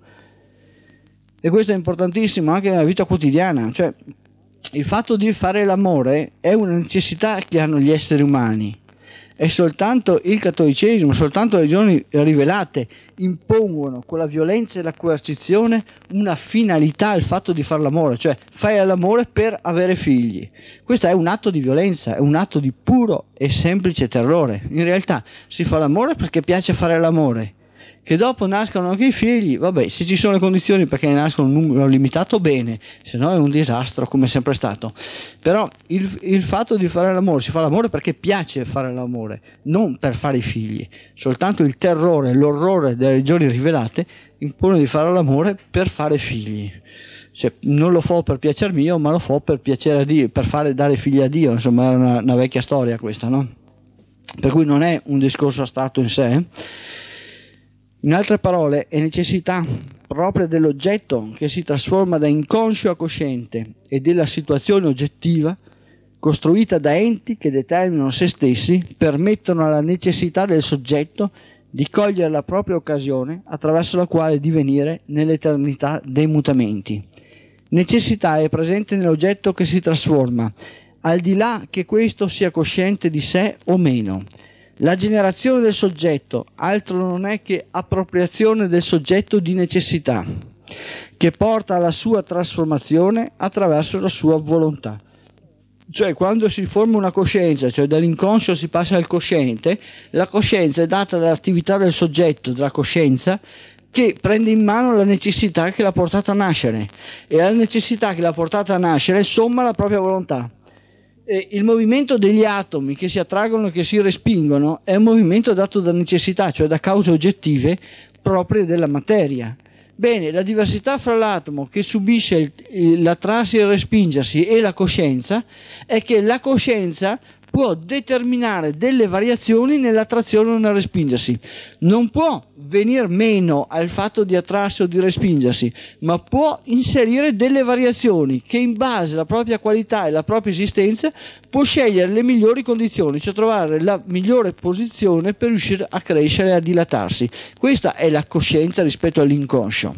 E questo è importantissimo anche nella vita quotidiana, cioè il fatto di fare l'amore è una necessità che hanno gli esseri umani. E soltanto il cattolicesimo, soltanto le religioni rivelate impongono con la violenza e la coercizione una finalità al fatto di fare l'amore, cioè fai l'amore per avere figli. Questo è un atto di violenza, è un atto di puro e semplice terrore. In realtà si fa l'amore perché piace fare l'amore. Che dopo nascano anche i figli, vabbè, se ci sono le condizioni perché ne nascono un numero limitato, bene, se no è un disastro come è sempre stato. Però il, il fatto di fare l'amore, si fa l'amore perché piace fare l'amore, non per fare i figli. Soltanto il terrore, l'orrore delle religioni rivelate impone di fare l'amore per fare figli. Cioè, non lo fa per piacer mio, ma lo fa per piacere a Dio, per fare dare figli a Dio. Insomma, è una, una vecchia storia questa, no? Per cui non è un discorso astratto in sé. In altre parole, è necessità propria dell'oggetto che si trasforma da inconscio a cosciente e della situazione oggettiva costruita da enti che determinano se stessi, permettono alla necessità del soggetto di cogliere la propria occasione attraverso la quale divenire nell'eternità dei mutamenti. Necessità è presente nell'oggetto che si trasforma, al di là che questo sia cosciente di sé o meno. La generazione del soggetto altro non è che appropriazione del soggetto di necessità, che porta alla sua trasformazione attraverso la sua volontà. Cioè, quando si forma una coscienza, cioè dall'inconscio si passa al cosciente, la coscienza è data dall'attività del soggetto, della coscienza, che prende in mano la necessità che l'ha portata a nascere, e alla necessità che l'ha portata a nascere somma la propria volontà. E il movimento degli atomi che si attraggono e che si respingono è un movimento dato da necessità, cioè da cause oggettive proprie della materia. Bene, la diversità fra l'atomo che subisce il, il, l'attrarsi e il respingersi e la coscienza è che la coscienza può determinare delle variazioni nell'attrazione o nel respingersi. Non può venir meno al fatto di attrarsi o di respingersi, ma può inserire delle variazioni che in base alla propria qualità e alla propria esistenza può scegliere le migliori condizioni, cioè trovare la migliore posizione per riuscire a crescere e a dilatarsi. Questa è la coscienza rispetto all'inconscio.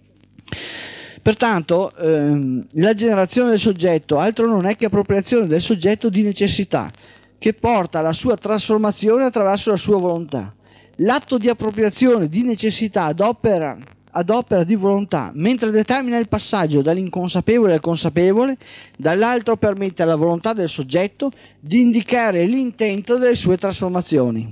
Pertanto ehm, la generazione del soggetto altro non è che appropriazione del soggetto di necessità, che porta alla sua trasformazione attraverso la sua volontà. L'atto di appropriazione, di necessità ad opera, ad opera di volontà, mentre determina il passaggio dall'inconsapevole al consapevole, dall'altro permette alla volontà del soggetto di indicare l'intento delle sue trasformazioni.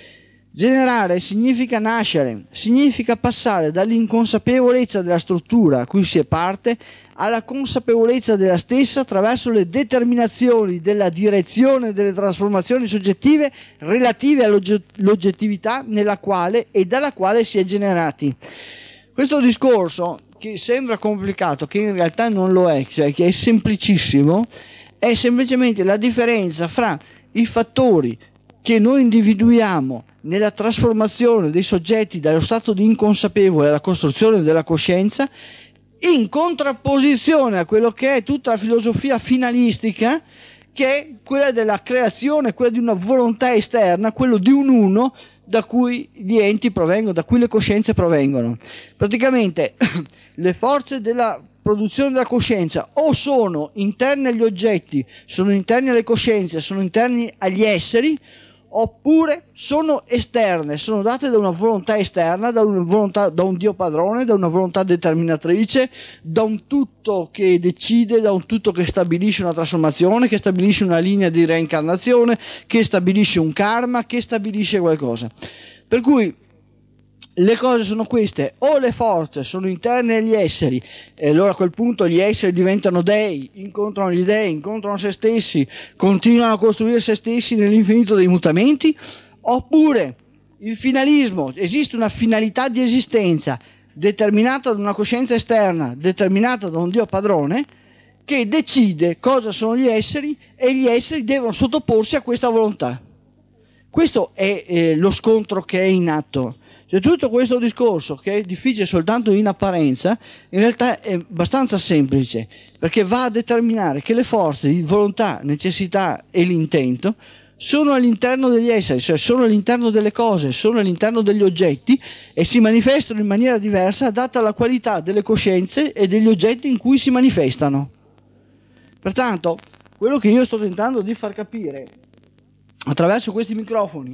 Generare significa nascere, significa passare dall'inconsapevolezza della struttura a cui si è parte alla consapevolezza della stessa attraverso le determinazioni della direzione delle trasformazioni soggettive relative all'oggettività nella quale e dalla quale si è generati. Questo discorso, che sembra complicato, che in realtà non lo è, cioè che è semplicissimo, è semplicemente la differenza fra i fattori che noi individuiamo nella trasformazione dei soggetti dallo stato di inconsapevole alla costruzione della coscienza, in contrapposizione a quello che è tutta la filosofia finalistica, che è quella della creazione, quella di una volontà esterna, quello di un uno da cui gli enti provengono, da cui le coscienze provengono. Praticamente le forze della produzione della coscienza o sono interne agli oggetti, sono interni alle coscienze, sono interni agli esseri, oppure sono esterne, sono date da una volontà esterna, da una volontà, da un Dio padrone, da una volontà determinatrice, da un tutto che decide, da un tutto che stabilisce una trasformazione, che stabilisce una linea di reincarnazione, che stabilisce un karma, che stabilisce qualcosa. Per cui le cose sono queste: o le forze sono interne agli esseri e allora a quel punto gli esseri diventano dei, incontrano gli dei, incontrano se stessi, continuano a costruire se stessi nell'infinito dei mutamenti, oppure il finalismo, esiste una finalità di esistenza determinata da una coscienza esterna, determinata da un Dio padrone, che decide cosa sono gli esseri e gli esseri devono sottoporsi a questa volontà. Questo è eh, lo scontro che è in atto. Cioè, tutto questo discorso, che è difficile soltanto in apparenza, in realtà è abbastanza semplice, perché va a determinare che le forze di volontà, necessità e l'intento sono all'interno degli esseri, cioè sono all'interno delle cose, sono all'interno degli oggetti e si manifestano in maniera diversa data la qualità delle coscienze e degli oggetti in cui si manifestano. Pertanto, quello che io sto tentando di far capire attraverso questi microfoni,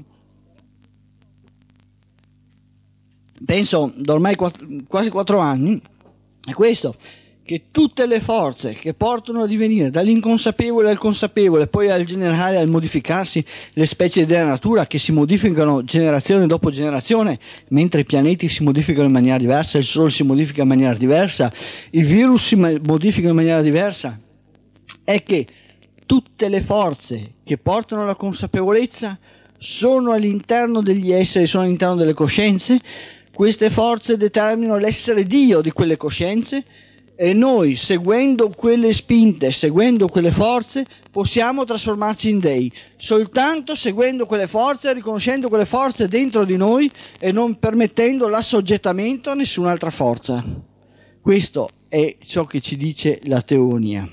penso da ormai quattro, quasi quattro anni, è questo: che tutte le forze che portano a divenire dall'inconsapevole al consapevole, poi al generale, al modificarsi le specie della natura, che si modificano generazione dopo generazione, mentre i pianeti si modificano in maniera diversa, il Sole si modifica in maniera diversa, i virus si modificano in maniera diversa, è che tutte le forze che portano alla consapevolezza sono all'interno degli esseri, sono all'interno delle coscienze. Queste forze determinano l'essere Dio di quelle coscienze e noi, seguendo quelle spinte, seguendo quelle forze, possiamo trasformarci in dei, soltanto seguendo quelle forze, riconoscendo quelle forze dentro di noi e non permettendo l'assoggettamento a nessun'altra forza. Questo è ciò che ci dice la teonia.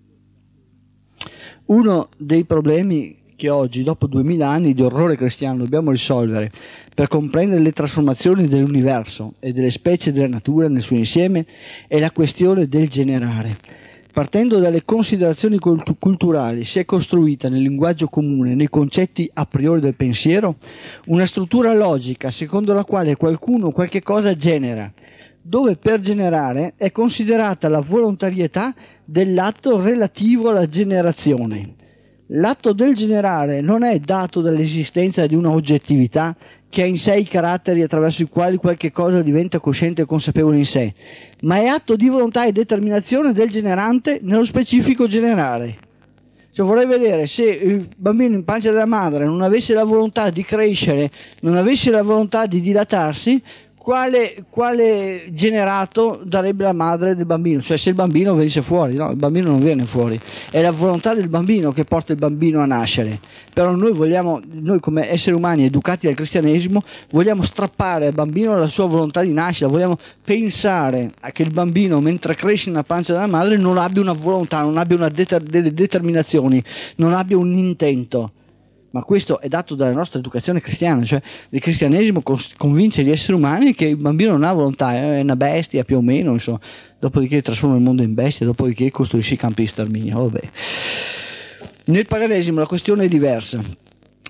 Uno dei problemi che oggi, dopo duemila anni di orrore cristiano, dobbiamo risolvere per comprendere le trasformazioni dell'universo e delle specie della natura nel suo insieme è la questione del generare. Partendo dalle considerazioni cult- culturali si è costruita nel linguaggio comune, nei concetti a priori del pensiero, una struttura logica secondo la quale qualcuno qualche cosa genera, dove per generare è considerata la volontarietà dell'atto relativo alla generazione. L'atto del generare non è dato dall'esistenza di una oggettività che ha in sé i caratteri attraverso i quali qualche cosa diventa cosciente e consapevole in sé, ma è atto di volontà e determinazione del generante nello specifico generare. Cioè, vorrei vedere se il bambino in pancia della madre non avesse la volontà di crescere, non avesse la volontà di dilatarsi, Quale, quale generato darebbe la madre del bambino? Cioè, se il bambino venisse fuori, no, il bambino non viene fuori, è la volontà del bambino che porta il bambino a nascere. Però noi vogliamo, noi come esseri umani educati dal cristianesimo, vogliamo strappare al bambino la sua volontà di nascita, vogliamo pensare a che il bambino mentre cresce nella pancia della madre non abbia una volontà, non abbia una deter- delle determinazioni, non abbia un intento. Ma questo è dato dalla nostra educazione cristiana, cioè il cristianesimo convince gli esseri umani che il bambino non ha volontà, è una bestia più o meno, insomma, dopodiché trasforma il mondo in bestia, dopodiché costruisce i campi di sterminio. Vabbè. Nel paganesimo la questione è diversa.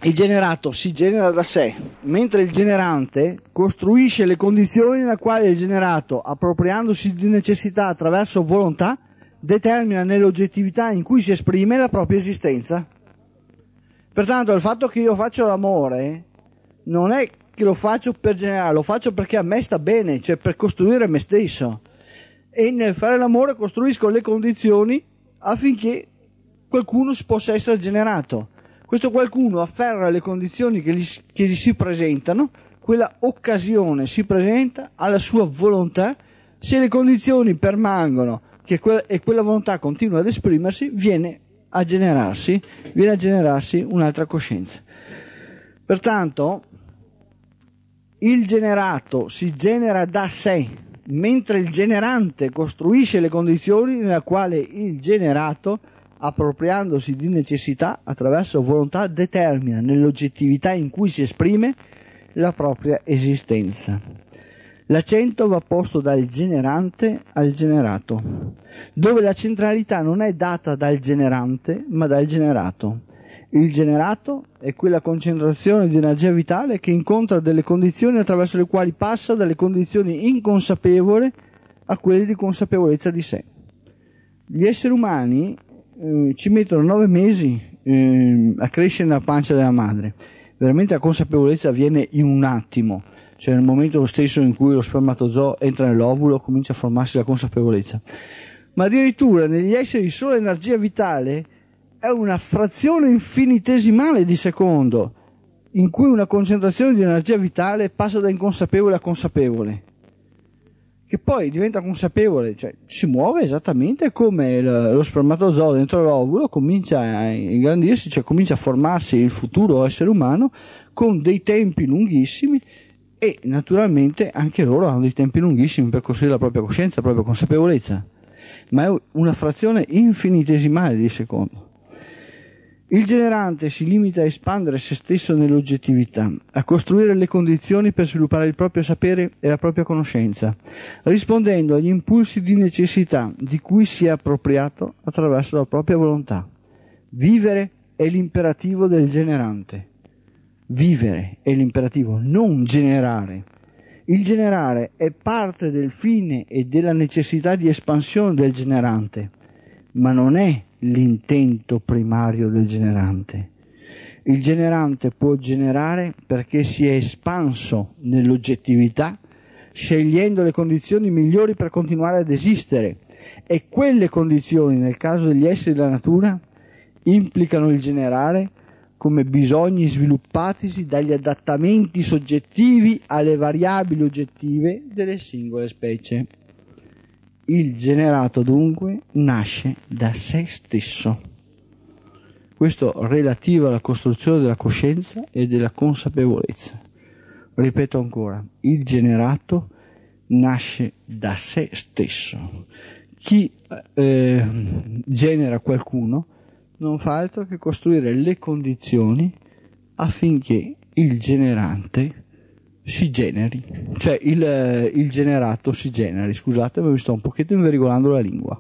il generato si genera da sé, mentre il generante costruisce le condizioni nella quale il generato, appropriandosi di necessità attraverso volontà, determina nell'oggettività in cui si esprime la propria esistenza. Pertanto il fatto che io faccio l'amore non è che lo faccio per generare, lo faccio perché a me sta bene, cioè per costruire me stesso. E nel fare l'amore costruisco le condizioni affinché qualcuno possa essere generato. Questo qualcuno afferra le condizioni che gli, che gli si presentano, quella occasione si presenta alla sua volontà, se le condizioni permangono che que- e quella volontà continua ad esprimersi, viene a generarsi, viene a generarsi un'altra coscienza. Pertanto il generato si genera da sé, mentre il generante costruisce le condizioni nella quale il generato, appropriandosi di necessità attraverso volontà, determina nell'oggettività in cui si esprime la propria esistenza. L'accento va posto dal generante al generato, dove la centralità non è data dal generante ma dal generato. Il generato è quella concentrazione di energia vitale che incontra delle condizioni attraverso le quali passa dalle condizioni inconsapevoli a quelle di consapevolezza di sé. Gli esseri umani eh, ci mettono nove mesi eh, a crescere nella pancia della madre. Veramente la consapevolezza avviene in un attimo, cioè nel momento stesso in cui lo spermatozoo entra nell'ovulo comincia a formarsi la consapevolezza. Ma addirittura negli esseri solo energia vitale è una frazione infinitesimale di secondo in cui una concentrazione di energia vitale passa da inconsapevole a consapevole, che poi diventa consapevole, cioè si muove esattamente come lo spermatozoo dentro l'ovulo comincia a ingrandirsi, cioè comincia a formarsi il futuro essere umano con dei tempi lunghissimi, e naturalmente anche loro hanno dei tempi lunghissimi per costruire la propria coscienza, la propria consapevolezza, ma è una frazione infinitesimale di secondo. Il generante si limita a espandere se stesso nell'oggettività, a costruire le condizioni per sviluppare il proprio sapere e la propria conoscenza, rispondendo agli impulsi di necessità di cui si è appropriato attraverso la propria volontà. Vivere è l'imperativo del generante. Vivere è l'imperativo, non generare. Il generare è parte del fine e della necessità di espansione del generante, ma non è l'intento primario del generante. Il generante può generare perché si è espanso nell'oggettività, scegliendo le condizioni migliori per continuare ad esistere, e quelle condizioni, nel caso degli esseri della natura, implicano il generare come bisogni sviluppatisi dagli adattamenti soggettivi alle variabili oggettive delle singole specie. Il generato dunque nasce da se stesso. Questo relativo alla costruzione della coscienza e della consapevolezza. Ripeto ancora, il generato nasce da se stesso. Chi eh, genera qualcuno non fa altro che costruire le condizioni affinché il generante si generi, cioè il, il generato si generi. Scusate, ma mi sto un pochetto inverigolando la lingua.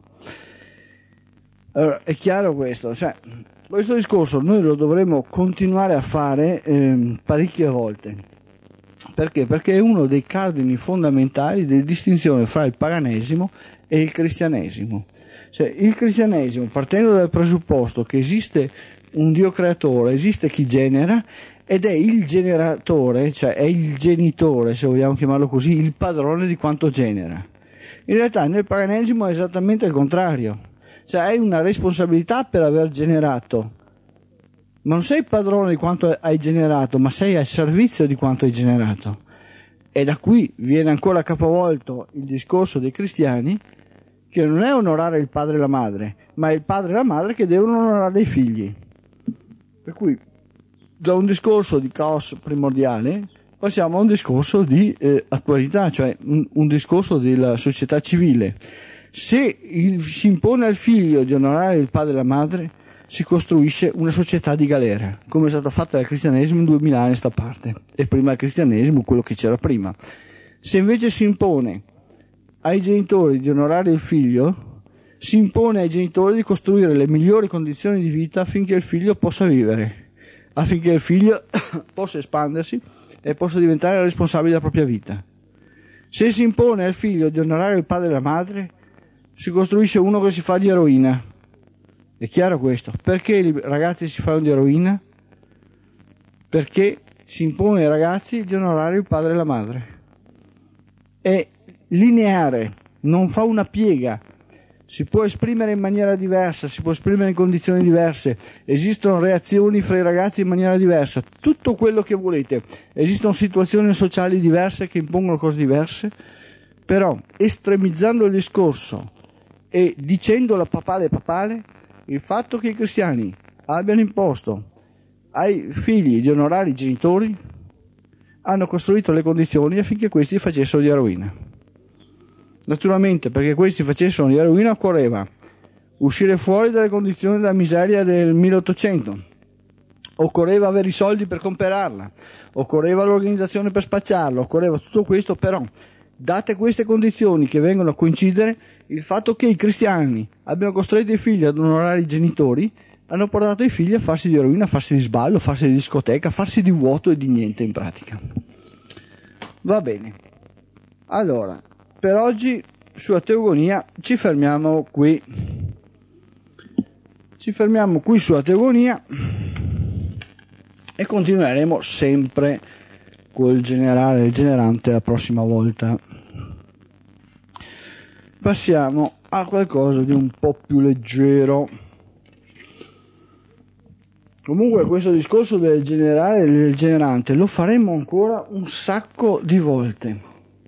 Allora, è chiaro questo, cioè, questo discorso noi lo dovremo continuare a fare eh, parecchie volte. Perché? Perché è uno dei cardini fondamentali di distinzione fra il paganesimo e il cristianesimo. Cioè, il cristianesimo, partendo dal presupposto che esiste un Dio creatore, esiste chi genera, ed è il generatore, cioè è il genitore, se vogliamo chiamarlo così, il padrone di quanto genera. In realtà nel paganesimo è esattamente il contrario, cioè hai una responsabilità per aver generato, ma non sei padrone di quanto hai generato, ma sei al servizio di quanto hai generato. E da qui viene ancora capovolto il discorso dei cristiani, che non è onorare il padre e la madre, ma è il padre e la madre che devono onorare i figli. Per cui da un discorso di caos primordiale passiamo a un discorso di eh, attualità, cioè un, un discorso della società civile. Se il, si impone al figlio di onorare il padre e la madre, si costruisce una società di galera, come è stata fatta dal cristianesimo in duemila anni a sta parte, e prima del cristianesimo quello che c'era prima. Se invece si impone ai genitori di onorare il figlio, si impone ai genitori di costruire le migliori condizioni di vita affinché il figlio possa vivere. affinché il figlio possa espandersi e possa diventare responsabile della propria vita. Se si impone al figlio di onorare il padre e la madre, si costruisce uno che si fa di eroina. È chiaro questo? Perché i ragazzi si fanno di eroina? Perché si impone ai ragazzi di onorare il padre e la madre. È lineare, non fa una piega. Si può esprimere in maniera diversa, si può esprimere in condizioni diverse, esistono reazioni fra i ragazzi in maniera diversa, tutto quello che volete, esistono situazioni sociali diverse che impongono cose diverse, però estremizzando il discorso e dicendo la papale papale, il fatto che i cristiani abbiano imposto ai figli di onorare i genitori hanno costruito le condizioni affinché questi facessero di eroina. Naturalmente, perché questi facessero di eroina occorreva uscire fuori dalle condizioni della miseria del milleottocento, occorreva avere i soldi per comprarla, occorreva l'organizzazione per spacciarla, occorreva tutto questo, però date queste condizioni che vengono a coincidere, il fatto che i cristiani abbiano costretto i figli ad onorare i genitori hanno portato i figli a farsi di eroina, a farsi di sballo, a farsi di discoteca, a farsi di vuoto e di niente in pratica. Va bene, allora per oggi sulla teogonia ci fermiamo qui. Ci fermiamo qui sulla teogonia e continueremo sempre col generale e il generante la prossima volta. Passiamo a qualcosa di un po' più leggero. Comunque questo discorso del generale e del generante lo faremo ancora un sacco di volte.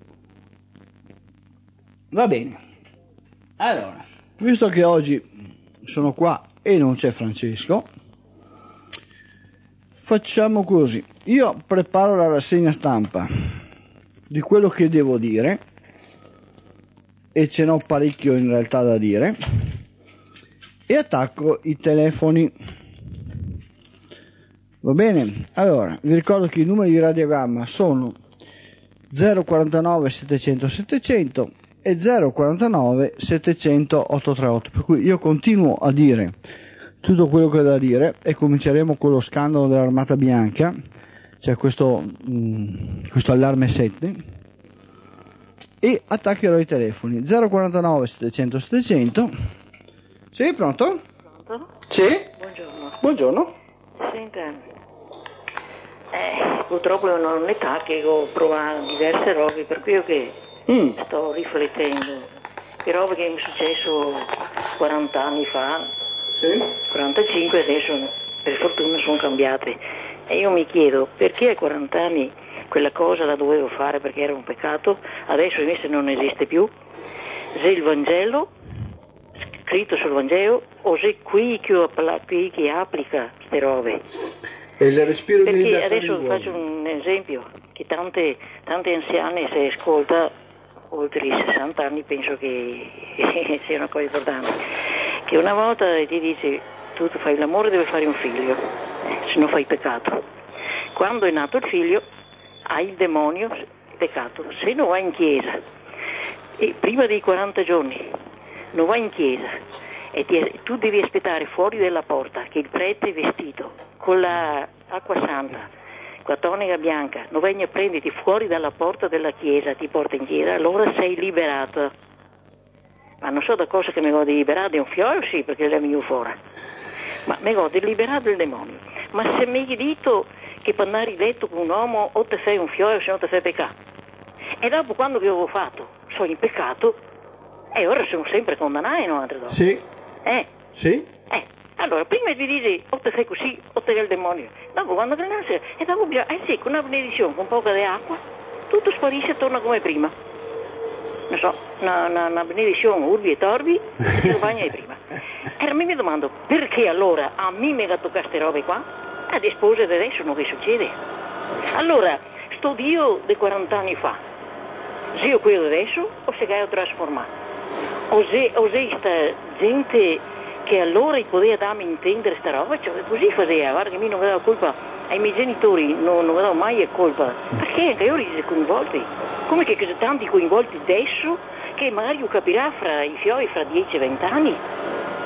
Va bene, allora, visto che oggi sono qua e non c'è Francesco, facciamo così. Io preparo la rassegna stampa di quello che devo dire, e ce n'ho parecchio in realtà da dire, e attacco i telefoni. Va bene? Allora, vi ricordo che i numeri di radiogramma sono zero quarantanove settecento settecento e zero quarantanove settecento ottocentotrentanotto, per cui io continuo a dire tutto quello che ho da dire e cominceremo con lo scandalo dell'Armata Bianca, cioè questo, mh, questo allarme sette, e attaccherò i telefoni zero quarantanove settecento settecento. Sì, pronto? Pronto? Sì? Buongiorno. Buongiorno. Senta, eh, purtroppo è un'età che ho provato diverse robe, per cui io che Mm. sto riflettendo. Le robe che mi è successo quaranta anni fa, Sì? quarantacinque, adesso per fortuna sono cambiate. E io mi chiedo perché a quaranta anni quella cosa la dovevo fare perché era un peccato, adesso invece non esiste più. Se il Vangelo, scritto sul Vangelo, o se qui che, qui che applica queste robe. E il respiro di Perché libertà adesso di faccio un esempio, che tante, tante anziane se ascolta oltre i sessanta anni penso che sia una cosa importante, che una volta ti dice tu fai l'amore deve fare un figlio, se no fai peccato. Quando è nato il figlio hai il demonio, peccato. Se non vai in chiesa e prima dei quaranta giorni non vai in chiesa e ti, tu devi aspettare fuori dalla porta che il prete vestito con l'acqua santa, con la tonica bianca, non venga a prenderti fuori dalla porta della chiesa, ti porta in chiesa, allora sei liberato. Ma non so da cosa che mi godo di liberare, di un fiore sì, perché è mio fuori, ma mi godo di liberare del demonio. Ma se mi dito che per andare in letto con un uomo o te fai un fiore se non te fai peccato, e dopo quando che avevo fatto sono in peccato e ora sono sempre condannato, no? Altre dopo. Sì. Eh? Sì? Eh. Allora, prima ti dici o te fai così o te fai il demonio, dopo quando nasce, e dopo bisogna, eh sì, con una benedizione, con poca di acqua, tutto sparisce e torna come prima. Non so, una, una, una benedizione urbi e torbi, e lo bagna di prima. E mi domando, perché allora a me mi ha toccato queste robe qua? A disposa di adesso non che succede. Allora, sto Dio di quaranta anni fa, se io quello adesso o se che ho trasformato? O se, o se sta gente che allora poteva darmi a intendere sta roba, cioè così faceva, guarda che mi non avevo colpa ai miei genitori, non, non avevo mai colpa, perché anche io li coinvolti, come che sono tanti coinvolti adesso che magari io capirà fra i fiori fra dieci venti anni,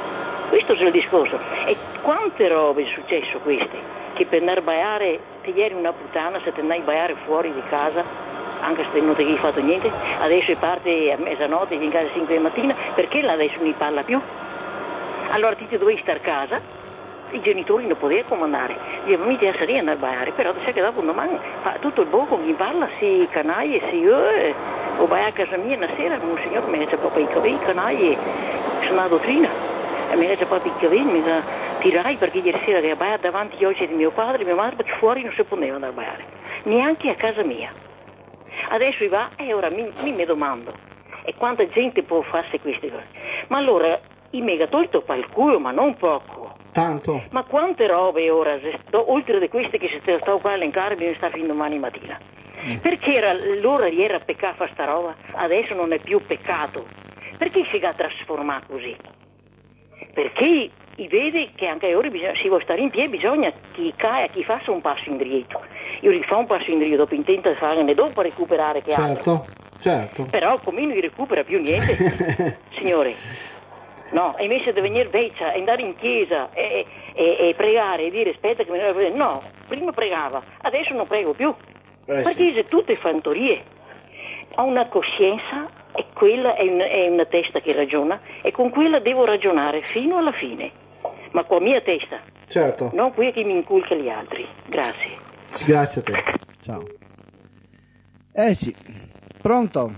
Questo è il discorso. E quante robe è successo queste? Che per andare a baiare, te ieri una puttana, se te andai a baiare fuori di casa, anche se non ti hai fatto niente, adesso parte a mezzanotte, in casa alle cinque di mattina, perché là adesso non ne parla più? Allora ti dovevi stare a casa, i genitori non potevano comandare, gli amici ti essere andare a baiare, però sai che dopo domani fa tutto il bocco, mi parla, si canaglie, si eh, o vai a casa mia una sera, un signore mi dice proprio i capelli, canaglie, sono una dottrina, e mi dice proprio i capelli, mi dice tirai perché ieri sera che a baiare davanti agli occhi di mio padre e mia madre, perché fuori non si poteva andare a baiare, neanche a casa mia. Adesso va e ora mi, mi, mi domando, e quanta gente può farsi queste cose? Ma allora, i mega tolto per il culo, ma non poco. Tanto. Ma quante robe ora, oltre di queste che si sta qua a elencare, bisogna stare fino domani mattina. Mm. Perché era, l'ora ieri era peccato fare sta roba, adesso non è più peccato. Perché si va a trasformare così? Perché i vede che anche ora bisogna, si vuole stare in piedi, bisogna chi cae, chi fa un passo indietro. Io rifà un passo indietro, dopo intenta farne dopo recuperare che certo, altro. Certo. Però come non recupera più niente, signore. No, invece di venire vecchia, andare in chiesa e, e, e pregare e dire aspetta che mi devo vedere. No, prima pregava, adesso non prego più. Eh, perché sì. Tutte fantorie. Ho una coscienza e quella è, un, è una testa che ragiona e con quella devo ragionare fino alla fine. Ma con la mia testa. Certo. Non qui che mi inculca gli altri. Grazie. Grazie a te. Ciao. Eh sì. Pronto?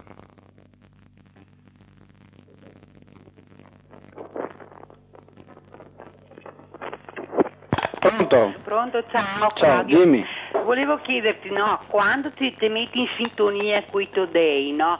Pronto? Pronto, ciao. Ciao, Claudio. dimmi. Volevo chiederti, no, quando ti, ti metti in sintonia con i Todei, no?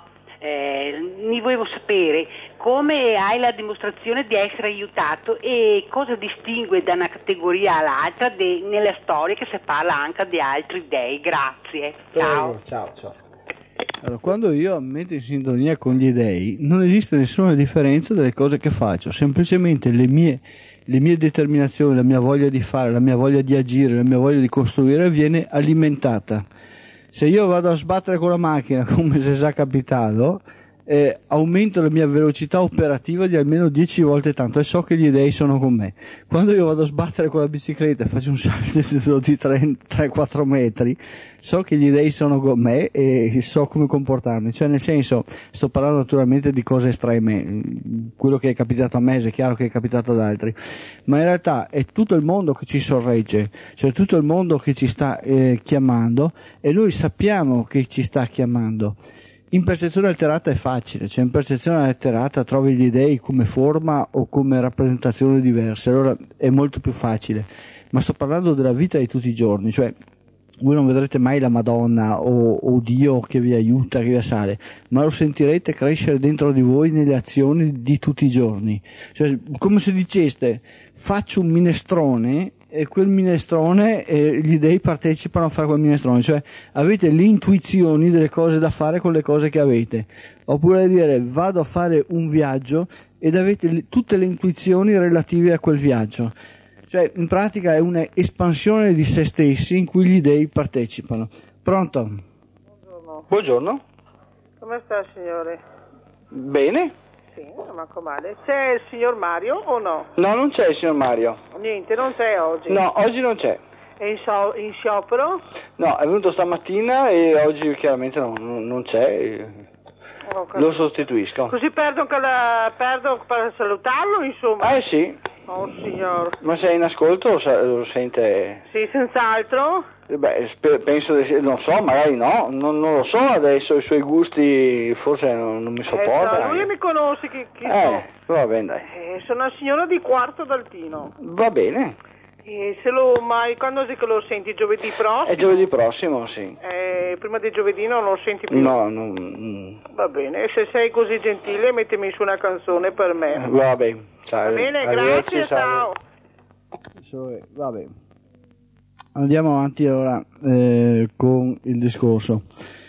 Eh, mi volevo sapere come hai la dimostrazione di essere aiutato e cosa distingue da una categoria all'altra de, nella storia che si parla anche di altri dei. Grazie. Ciao. Prego, ciao, ciao. Allora, quando io mi metto in sintonia con gli dei non esiste nessuna differenza delle cose che faccio, semplicemente le mie le mie determinazioni, la mia voglia di fare, la mia voglia di agire, la mia voglia di costruire viene alimentata. Se io vado a sbattere con la macchina, come se è già capitato, eh, aumento la mia velocità operativa di almeno dieci volte tanto e so che gli dei sono con me. Quando io vado a sbattere con la bicicletta e faccio un salto di tre quattro metri, so che gli dei sono con me e so come comportarmi. Cioè, nel senso, sto parlando naturalmente di cose estreme, quello che è capitato a me è chiaro che è capitato ad altri, ma in realtà è tutto il mondo che ci sorregge, cioè tutto il mondo che ci sta eh, chiamando e noi sappiamo che ci sta chiamando. In percezione alterata è facile, cioè in percezione alterata trovi gli dei come forma o come rappresentazioni diverse, allora è molto più facile, ma sto parlando della vita di tutti i giorni, cioè voi non vedrete mai la Madonna o, o Dio che vi aiuta, che vi assale, ma lo sentirete crescere dentro di voi nelle azioni di tutti i giorni, cioè come se diceste faccio un minestrone e quel minestrone eh, gli dei partecipano a fare quel minestrone, cioè avete le intuizioni delle cose da fare con le cose che avete, oppure dire vado a fare un viaggio ed avete le, tutte le intuizioni relative a quel viaggio, cioè in pratica è un'espansione di se stessi in cui gli dei partecipano. Pronto? Buongiorno. Buongiorno. Come sta, signore? Bene. Sì, non manco male. C'è il signor Mario o no? No, non c'è il signor Mario. Niente, non c'è oggi. No, oggi non c'è. È in, so- in sciopero? No, è venuto stamattina e oggi chiaramente no, non c'è. Lo sostituisco. Così perdo, anche la... perdo per salutarlo, insomma? Eh sì. Oh, signor. Ma sei in ascolto o sa- lo sente? Sì, senz'altro. Beh, spe- penso di non so, magari no, non, non lo so adesso, i suoi gusti forse non, non mi sopporta. Eh, no, lui mi conosce, chi, chi Eh, so. va bene, dai. Eh, sono una signora di Quarto d'Altino. Va bene. E se lo mai quando è che lo senti? Giovedì prossimo? È giovedì prossimo, sì. Eh, prima di giovedì non lo senti più? No, non... Va bene, se sei così gentile mettimi su una canzone per me. Va bene, ciao. Va bene, grazie, ciao. Va bene. Andiamo avanti ora eh, con il discorso.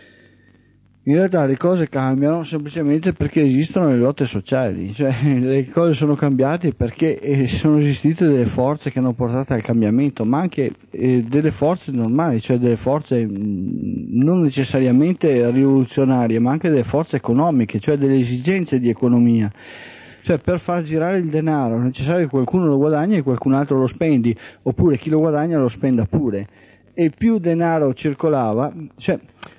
In realtà le cose cambiano semplicemente perché esistono le lotte sociali, cioè le cose sono cambiate perché eh, sono esistite delle forze che hanno portato al cambiamento, ma anche eh, delle forze normali, cioè delle forze mh, non necessariamente rivoluzionarie, ma anche delle forze economiche, cioè delle esigenze di economia. Cioè, per far girare il denaro è necessario che qualcuno lo guadagni e qualcun altro lo spendi, oppure chi lo guadagna lo spenda pure. E più denaro circolava, cioè,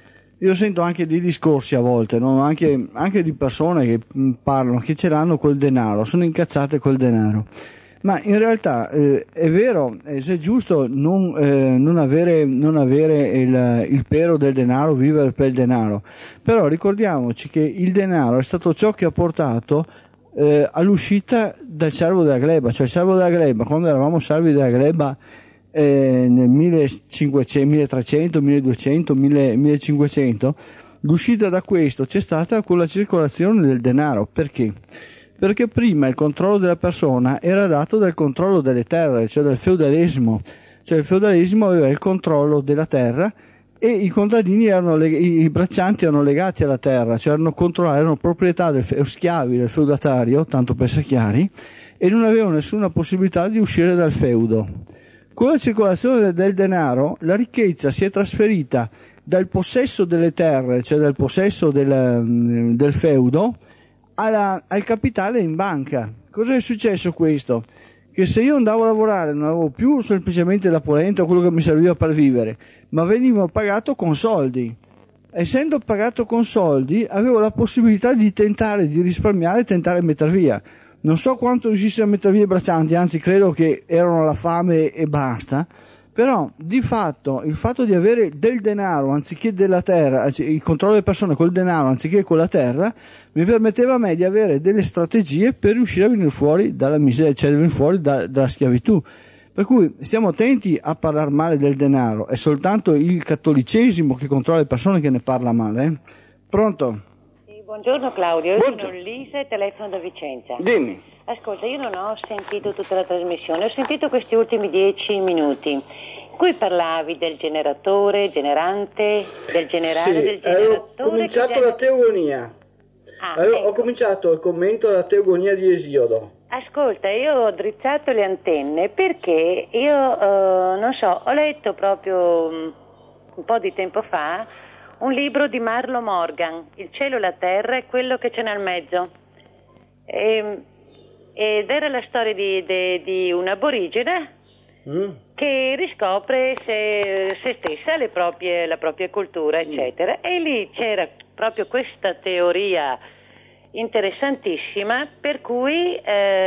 io sento anche dei discorsi a volte, no? anche, anche di persone che parlano, che ce l'hanno col denaro, sono incazzate col denaro. Ma in realtà eh, è vero, è giusto non, eh, non avere, non avere il, il pero del denaro, vivere per il denaro, però ricordiamoci che il denaro è stato ciò che ha portato eh, all'uscita dal servo della gleba, cioè il servo della gleba, quando eravamo servi della gleba eh, nel millecinquecento, milletrecento, milleduecento, millecinquecento, l'uscita da questo c'è stata con la circolazione del denaro. Perché? Perché prima il controllo della persona era dato dal controllo delle terre, cioè dal feudalesimo, cioè il feudalesimo aveva il controllo della terra e i contadini erano, i braccianti erano legati alla terra, cioè erano controllati, erano proprietà del schiavi del feudatario, tanto per essere chiari, e non avevano nessuna possibilità di uscire dal feudo. Con la circolazione del denaro la ricchezza si è trasferita dal possesso delle terre, cioè dal possesso del, del feudo, Alla, al capitale in banca. Cosa è successo questo? Che se io andavo a lavorare non avevo più semplicemente la polenta o quello che mi serviva per vivere, ma venivo pagato con soldi. Essendo pagato con soldi avevo la possibilità di tentare di risparmiare e tentare di mettere via. Non so quanto riuscisse a mettere via i braccianti, anzi credo che erano alla fame e basta. Però di fatto il fatto di avere del denaro anziché della terra, il controllo delle persone col denaro anziché con la terra, mi permetteva a me di avere delle strategie per riuscire a venire fuori dalla miseria, cioè venire fuori da, dalla schiavitù. Per cui stiamo attenti a parlare male del denaro, è soltanto il cattolicesimo che controlla le persone che ne parla male. Eh? Pronto? Sì, buongiorno Claudio, io Buongiorno. sono Lisa e telefono da Vicenza. Dimmi. Ascolta, io non ho sentito tutta la trasmissione, ho sentito questi ultimi dieci minuti in cui parlavi del generatore, generante, del generale, sì, del generatore. Avevo cominciato gener- la teogonia. Ah, Avevo, ecco. Ho cominciato il commento alla teogonia di Esiodo. Ascolta, io ho drizzato le antenne perché io, eh, non so, ho letto proprio um, un po' di tempo fa un libro di Marlo Morgan, Il cielo e la terra e quello che c'è nel mezzo. E, ed era la storia di, di, di un'aborigena mm. che riscopre se, se stessa, le proprie, la propria cultura, eccetera. Mm. E lì c'era proprio questa teoria interessantissima per cui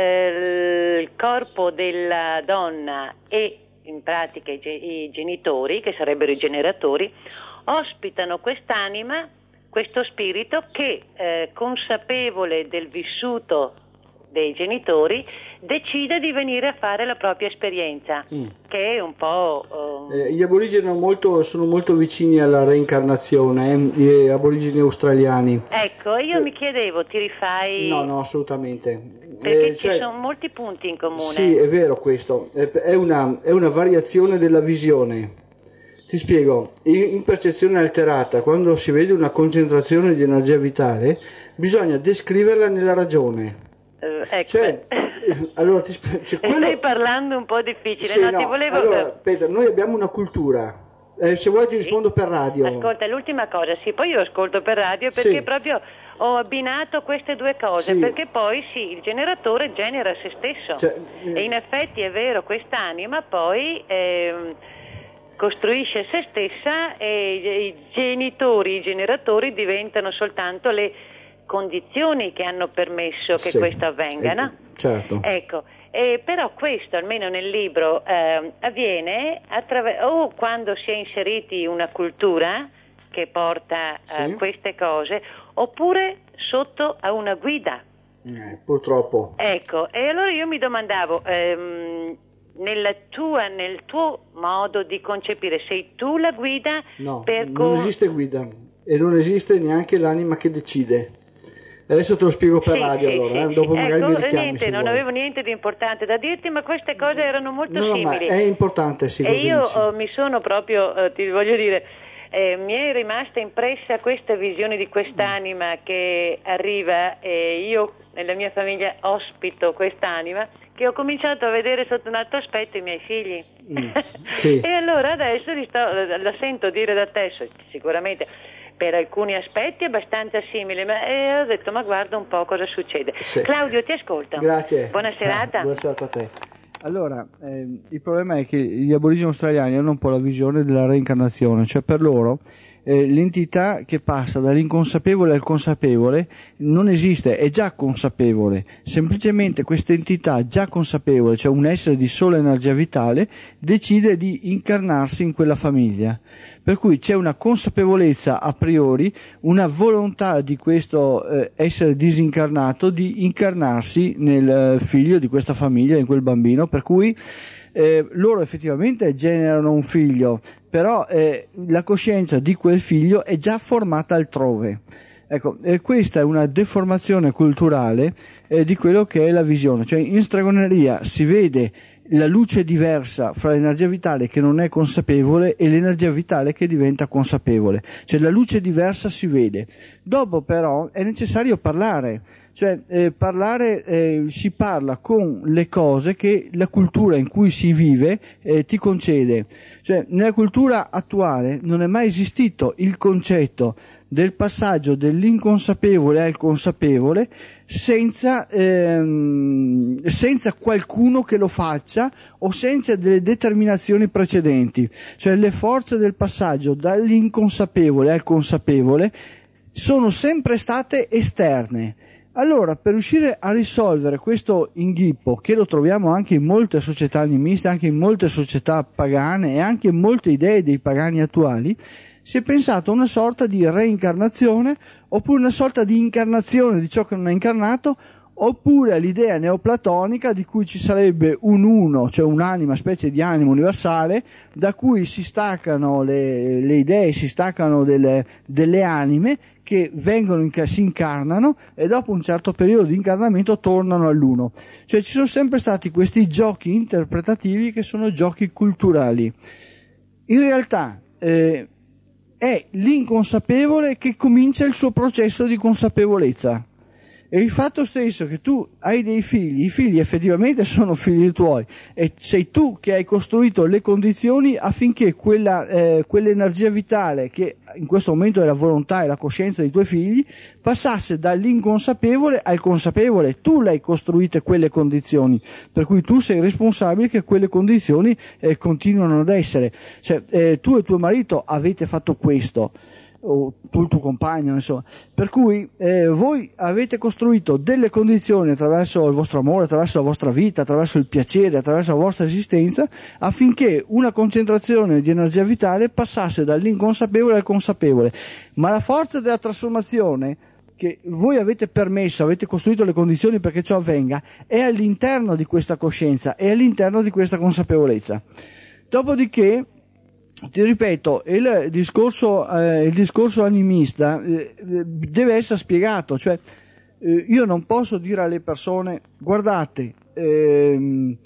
eh, il corpo della donna e in pratica i, i genitori, che sarebbero i generatori, ospitano quest'anima, questo spirito che eh, consapevole del vissuto dei genitori decide di venire a fare la propria esperienza, mm. che è un po'... Um... Eh, gli aborigeni sono molto, sono molto vicini alla reincarnazione, eh, gli aborigeni australiani. Ecco, io eh, mi chiedevo, ti rifai... No, no, assolutamente. Perché eh, ci cioè, sono molti punti in comune. Sì, è vero questo, è, è, una, è una variazione della visione. Ti spiego, in, in percezione alterata, quando si vede una concentrazione di energia vitale, bisogna descriverla nella ragione. Uh, ecco. Cioè, allora, ti sp- cioè, quello... Stai parlando un po' difficile, sì, no, no, ti volevo... Allora, Peter, noi abbiamo una cultura, eh, se vuoi ti rispondo sì. per radio. Ascolta, l'ultima cosa, sì, poi io ascolto per radio perché sì. proprio ho abbinato queste due cose, sì. perché poi sì, il generatore genera se stesso, cioè, e in effetti è vero, quest'anima poi... Ehm, costruisce se stessa e i genitori, i generatori diventano soltanto le condizioni che hanno permesso che sì, questo avvenga, no? Certo. Ecco, eh, però questo almeno nel libro eh, avviene attraver- o quando si è inseriti una cultura che porta a sì. queste cose, oppure sotto a una guida. Eh, purtroppo. Ecco, e allora io mi domandavo, ehm, nella tua, nel tuo modo di concepire, sei tu la guida? No, per non com- esiste guida e non esiste neanche l'anima che decide. Adesso te lo spiego per sì, radio sì, allora, sì. eh? Dopo magari ecco, mi richiami niente, se non vuoi. avevo niente di importante da dirti, ma queste cose erano molto no, simili. No, ma è importante, sì. E io oh, mi sono proprio, eh, ti voglio dire, eh, mi è rimasta impressa questa visione di quest'anima mm. che arriva e io nella mia famiglia ospito quest'anima che ho cominciato a vedere sotto un altro aspetto i miei figli. Mm. Sì. E allora adesso li sto, la sento dire da te, sicuramente, per alcuni aspetti abbastanza simile, ma eh, ho detto ma guarda un po' cosa succede. Sì. Claudio, ti ascolto. Grazie. Buona serata. Ciao, buona serata a te. Allora, eh, il problema è che gli aborigeni australiani hanno un po' la visione della reincarnazione, cioè per loro eh, l'entità che passa dall'inconsapevole al consapevole non esiste, è già consapevole, semplicemente questa entità già consapevole, cioè un essere di sola energia vitale, decide di incarnarsi in quella famiglia. Per cui c'è una consapevolezza a priori, una volontà di questo eh, essere disincarnato di incarnarsi nel eh, figlio di questa famiglia, in quel bambino, per cui eh, loro effettivamente generano un figlio, però eh, la coscienza di quel figlio è già formata altrove. Ecco, e questa è una deformazione culturale eh, di quello che è la visione, cioè in stregoneria si vede la luce diversa fra l'energia vitale che non è consapevole e l'energia vitale che diventa consapevole, cioè la luce diversa si vede. Dopo però è necessario parlare, cioè eh, parlare eh, si parla con le cose che la cultura in cui si vive eh, ti concede, cioè nella cultura attuale non è mai esistito il concetto del passaggio dell'inconsapevole al consapevole senza, ehm, senza qualcuno che lo faccia o senza delle determinazioni precedenti, cioè le forze del passaggio dall'inconsapevole al consapevole sono sempre state esterne. Allora, per riuscire a risolvere questo inghippo, che lo troviamo anche in molte società animiste, anche in molte società pagane e anche in molte idee dei pagani attuali, si è pensato a una sorta di reincarnazione, oppure una sorta di incarnazione di ciò che non è incarnato, oppure all'idea neoplatonica di cui ci sarebbe un uno, cioè un'anima, specie di anima universale, da cui si staccano le, le idee, si staccano delle, delle anime che vengono, in, si incarnano e dopo un certo periodo di incarnamento tornano all'uno. Cioè ci sono sempre stati questi giochi interpretativi che sono giochi culturali. In realtà, eh, è l'inconsapevole che comincia il suo processo di consapevolezza. E il fatto stesso che tu hai dei figli, i figli effettivamente sono figli tuoi e sei tu che hai costruito le condizioni affinché quella, eh, quell'energia vitale che in questo momento è la volontà e la coscienza dei tuoi figli passasse dall'inconsapevole al consapevole. Tu le hai costruite quelle condizioni, per cui tu sei responsabile che quelle condizioni eh, continuano ad essere. Cioè, eh, tu e tuo marito avete fatto questo, o tu il tuo compagno, insomma, per cui eh, voi avete costruito delle condizioni attraverso il vostro amore, attraverso la vostra vita, attraverso il piacere, attraverso la vostra esistenza, affinché una concentrazione di energia vitale passasse dall'inconsapevole al consapevole. Ma la forza della trasformazione che voi avete permesso, avete costruito le condizioni perché ciò avvenga, è all'interno di questa coscienza, è all'interno di questa consapevolezza. Dopodiché, ti ripeto, il discorso, eh, il discorso animista eh, deve essere spiegato, cioè eh, io non posso dire alle persone guardate, ehm,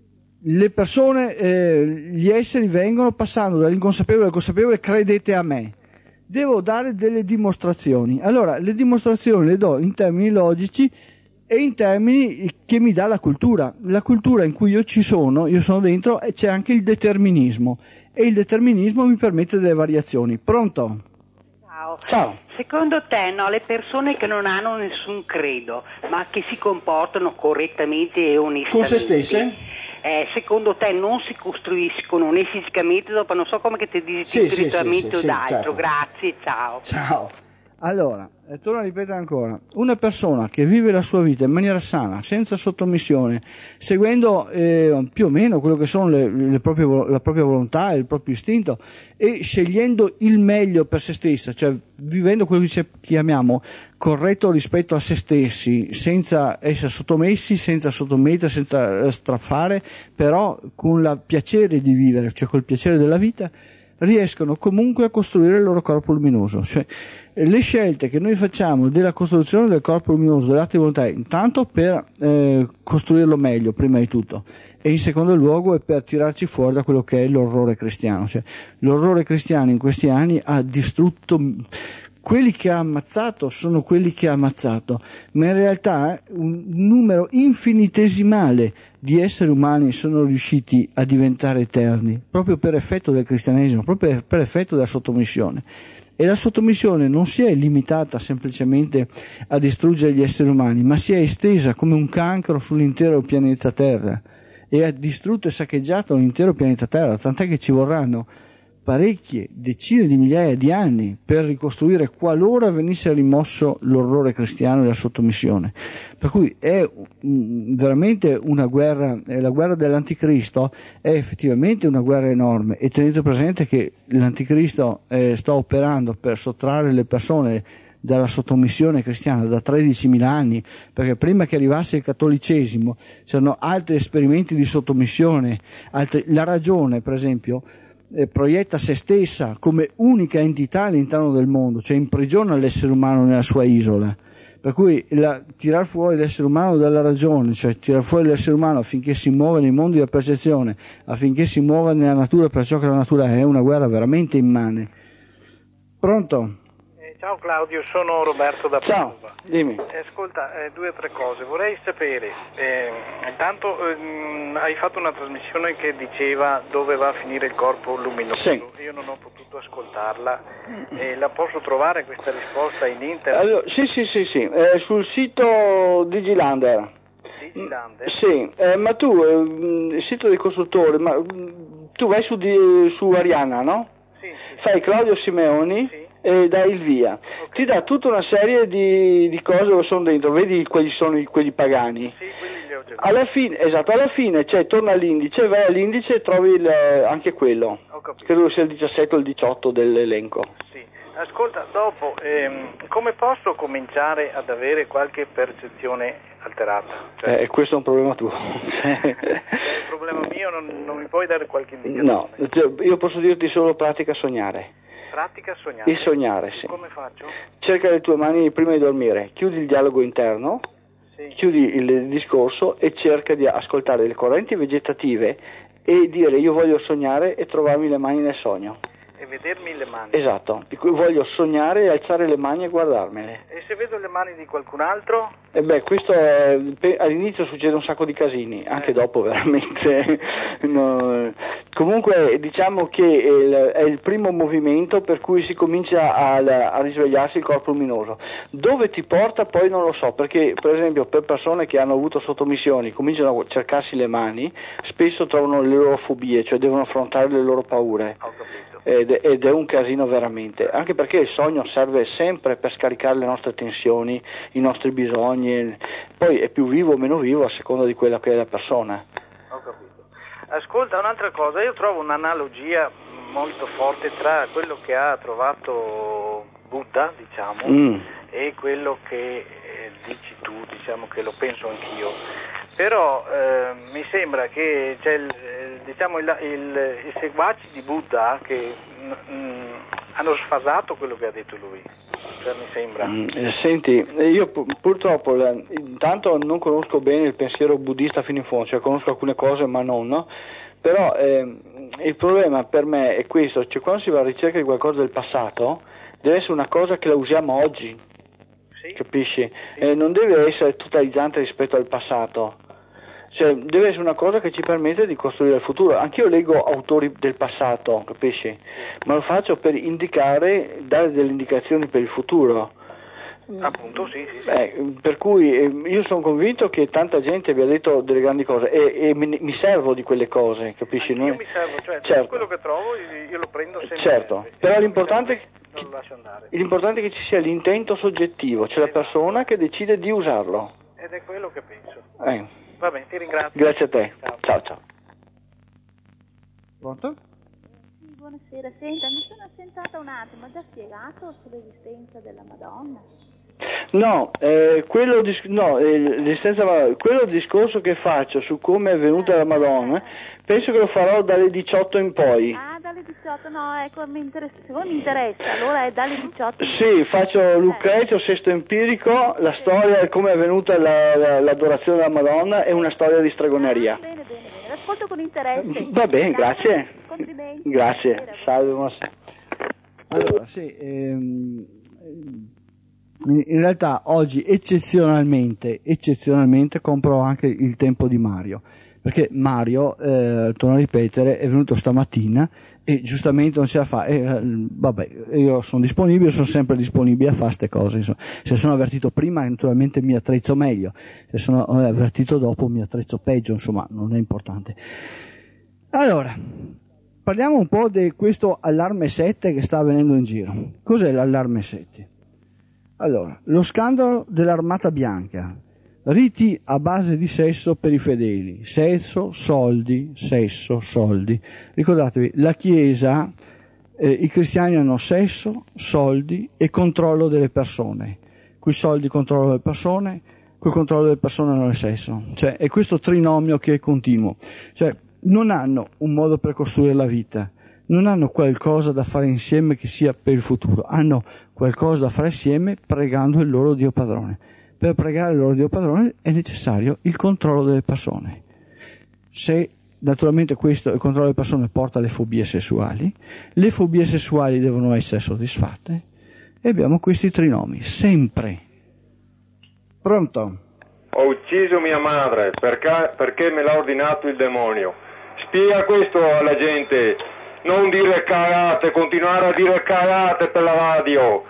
le persone, eh, gli esseri vengono passando dall'inconsapevole al consapevole, credete a me. Devo dare delle dimostrazioni. Allora, le dimostrazioni le do in termini logici e in termini che mi dà la cultura. La cultura in cui io ci sono, io sono dentro, e c'è anche il determinismo. E il determinismo mi permette delle variazioni. Pronto? Ciao. Ciao. Secondo te, no, le persone che non hanno nessun credo, ma che si comportano correttamente e onestamente, con se stesse? Eh, secondo te non si costruiscono né fisicamente, dopo non so come che ti dici Sì, spiritualmente sì, sì, o sì, d'altro. certo. Grazie, ciao. Ciao. Allora, eh, torno a ripetere ancora, una persona che vive la sua vita in maniera sana, senza sottomissione, seguendo eh, più o meno quello che sono le, le proprie, la propria volontà, il proprio istinto, e scegliendo il meglio per se stessa, cioè vivendo quello che chiamiamo corretto rispetto a se stessi, senza essere sottomessi, senza sottomettere, senza straffare, però con il piacere di vivere, cioè col piacere della vita, riescono comunque a costruire il loro corpo luminoso. Cioè, le scelte che noi facciamo della costruzione del corpo luminoso, dell'atto di volontà, intanto per eh, costruirlo meglio, prima di tutto, e in secondo luogo è per tirarci fuori da quello che è l'orrore cristiano. Cioè, l'orrore cristiano in questi anni ha distrutto, quelli che ha ammazzato sono quelli che ha ammazzato, ma in realtà un numero infinitesimale di esseri umani sono riusciti a diventare eterni, proprio per effetto del cristianesimo, proprio per effetto della sottomissione. E la sottomissione non si è limitata semplicemente a distruggere gli esseri umani, ma si è estesa come un cancro sull'intero pianeta Terra e ha distrutto e saccheggiato l'intero pianeta Terra, tant'è che ci vorranno parecchie decine di migliaia di anni per ricostruire qualora venisse rimosso l'orrore cristiano e la sottomissione. Per cui è mm, veramente una guerra, eh, la guerra dell'anticristo è effettivamente una guerra enorme, e tenete presente che l'anticristo eh, sta operando per sottrarre le persone dalla sottomissione cristiana da tredicimila anni, perché prima che arrivasse il cattolicesimo c'erano altri esperimenti di sottomissione, altri, la ragione per esempio Eh, proietta se stessa come unica entità all'interno del mondo, cioè imprigiona l'essere umano nella sua isola, per cui la, tirar fuori l'essere umano dalla ragione, cioè tirar fuori l'essere umano affinché si muova nei mondi della percezione, affinché si muova nella natura per ciò che la natura è, è una guerra veramente immane. Pronto? Eh, ciao Claudio, sono Roberto da Ciao, Padova. dimmi. Eh, ascolta, eh, due o tre cose. Vorrei sapere, eh, intanto ehm, hai fatto una trasmissione che diceva dove va a finire il corpo luminoso. Sì. Io non ho potuto ascoltarla. Eh, la posso trovare questa risposta in internet? Allora, sì, sì, sì, sì, eh, sul sito Digilander. Digilander? Sì, eh, ma tu, eh, il sito dei costruttori, ma mh, tu vai su, di, su Arianna, no? Sì, sì. Fai Claudio Simeoni. Sì. E dai il via, okay. Ti dà tutta una serie di, di cose che sono dentro, vedi quelli sono i, quelli pagani. Sì, quelli li ho già alla fine, esatto, alla fine cioè, torna all'indice, vai all'indice e trovi il, anche quello, ho capito. Credo sia il diciassette o il diciotto dell'elenco. Sì, ascolta, dopo, ehm, come posso cominciare ad avere qualche percezione alterata? Cioè, Eh, questo è un problema tuo. è un problema mio, non, non mi puoi dare qualche indicazione? No, io posso dirti solo pratica sognare. Pratica sognare? Il sognare, sì. Come faccio? Cerca le tue mani prima di dormire, chiudi il dialogo interno, sì. Chiudi il discorso e cerca di ascoltare le correnti vegetative e dire io voglio sognare e trovarmi le mani nel sogno. E vedermi le mani? Esatto, di cui voglio sognare e alzare le mani e guardarmele. E se vedo le mani di qualcun altro? E beh, questo è, all'inizio succede un sacco di casini, anche eh. dopo veramente. No. Comunque diciamo che il, è il primo movimento per cui si comincia a, a risvegliarsi il corpo luminoso. Dove ti porta poi non lo so, perché per esempio per persone che hanno avuto sottomissioni cominciano a cercarsi le mani, spesso trovano le loro fobie, cioè devono affrontare le loro paure. Ho capito. Ed, ed è un casino veramente, anche perché il sogno serve sempre per scaricare le nostre tensioni, i nostri bisogni, poi è più vivo o meno vivo a seconda di quella che è la persona. Ho capito. Ascolta, un'altra cosa, io trovo un'analogia molto forte tra quello che ha trovato Buddha, diciamo, mm. e quello che eh, dici tu, diciamo che lo penso anch'io. Però eh, mi sembra che c'è il, diciamo, il, il, i seguaci di Buddha che mh, hanno sfasato quello che ha detto lui, cioè, mi sembra. Mm, eh, senti, io pu- purtroppo eh, intanto non conosco bene il pensiero buddista fino in fondo, cioè conosco alcune cose ma non, no? Però eh, il problema per me è questo, cioè quando si va alla ricerca di qualcosa del passato deve essere una cosa che la usiamo oggi. Sì. Capisci? Sì. Eh, non deve essere totalizzante rispetto al passato, cioè deve essere una cosa che ci permette di costruire il futuro. Anch'io leggo autori del passato, capisci? Ma lo faccio per indicare, dare delle indicazioni per il futuro. Appunto, sì, sì, sì. Eh, per cui eh, io sono convinto che tanta gente vi ha detto delle grandi cose e, e mi, mi servo di quelle cose, capisci? Io mi servo, cioè certo. quello che trovo io lo prendo sempre. Certo, però l'importante è non lo lascio andare. L'importante è che ci sia l'intento soggettivo, cioè la persona che decide di usarlo. Ed è quello che penso. Eh. Va bene, ti ringrazio. Grazie a te. Ciao, ciao. ciao. Pronto? Sì, buonasera. Senta, mi sono assentata un attimo, ho già spiegato sull'esistenza della Madonna? No, eh, quello, dis- no eh, quello discorso che faccio su come è venuta la Madonna, penso che lo farò dalle diciotto in poi. Ah, dalle diciotto, no, ecco, mi interessa, se mi interessa, allora è dalle diciotto in Sì, poi. faccio Lucrezio, Sesto Empirico, la storia, come è venuta la, la, l'adorazione della Madonna e una storia di stregoneria. Ah, bene, bene, bene, l'ascolto con interesse. Va bene, grazie. Complimenti. Grazie, Buonasera. salve, buonasera. Allora, sì, ehm... in realtà oggi eccezionalmente, eccezionalmente compro anche il tempo di Mario, perché Mario, eh, torno a ripetere, è venuto stamattina e giustamente non ce la fa, e, eh, vabbè, io sono disponibile, sono sempre disponibile a fare queste cose, insomma. Se sono avvertito prima naturalmente mi attrezzo meglio, se sono avvertito dopo mi attrezzo peggio, insomma non è importante. Allora, parliamo un po' di questo allarme sette che sta avvenendo in giro. Cos'è l'allarme sette? Allora, lo scandalo dell'Armata Bianca, riti a base di sesso per i fedeli, sesso, soldi, sesso, soldi. Ricordatevi, la Chiesa, eh, i cristiani hanno sesso, soldi e controllo delle persone. Coi soldi controllo delle persone, col controllo delle persone hanno il sesso. Cioè, è questo trinomio che è continuo. Cioè, non hanno un modo per costruire la vita, non hanno qualcosa da fare insieme che sia per il futuro, hanno qualcosa da fare insieme pregando il loro Dio padrone. Per pregare il loro Dio padrone è necessario il controllo delle persone. Se naturalmente questo, il controllo delle persone, porta alle fobie sessuali, le fobie sessuali devono essere soddisfatte e abbiamo questi trinomi, sempre. Pronto? Ho ucciso mia madre perché, perché me l'ha ordinato il demonio. Spiega questo alla gente, non dire cagate, continuare a dire cagate per la radio.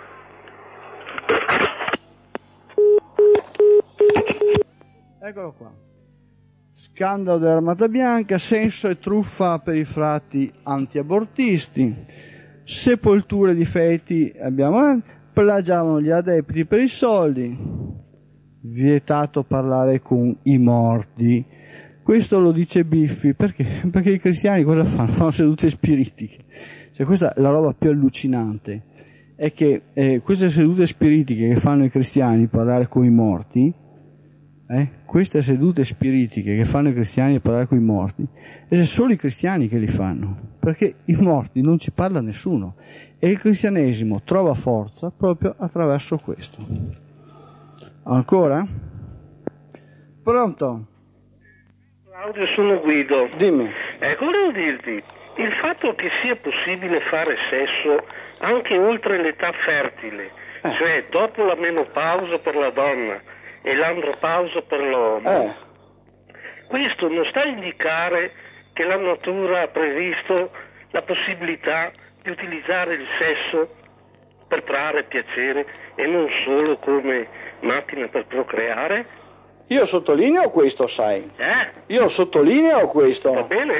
Eccolo qua. Scandalo dell'Armata Bianca, senso e truffa per i frati antiabortisti, sepolture di feti, abbiamo, plagiavano gli adepti per i soldi, vietato parlare con i morti. Questo lo dice Biffi, perché? Perché i cristiani cosa fanno? Fanno sedute spiritiche. Cioè, questa è la roba più allucinante, è che eh, queste sedute spiritiche che fanno i cristiani, parlare con i morti, eh, queste sedute spiritiche che fanno i cristiani parlare con i morti, è solo i cristiani che li fanno, perché i morti non ci parla nessuno, e il cristianesimo trova forza proprio attraverso questo. Ancora? Pronto? Claudio, sono Guido. Dimmi. Ecco, volevo dirti, il fatto che sia possibile fare sesso anche oltre l'età fertile, eh. cioè dopo la menopausa per la donna e l'andropausa per l'uomo, eh. questo non sta a indicare che la natura ha previsto la possibilità di utilizzare il sesso per trarre piacere e non solo come macchina per procreare? Io sottolineo questo, sai. Eh? Io sottolineo questo. Va bene.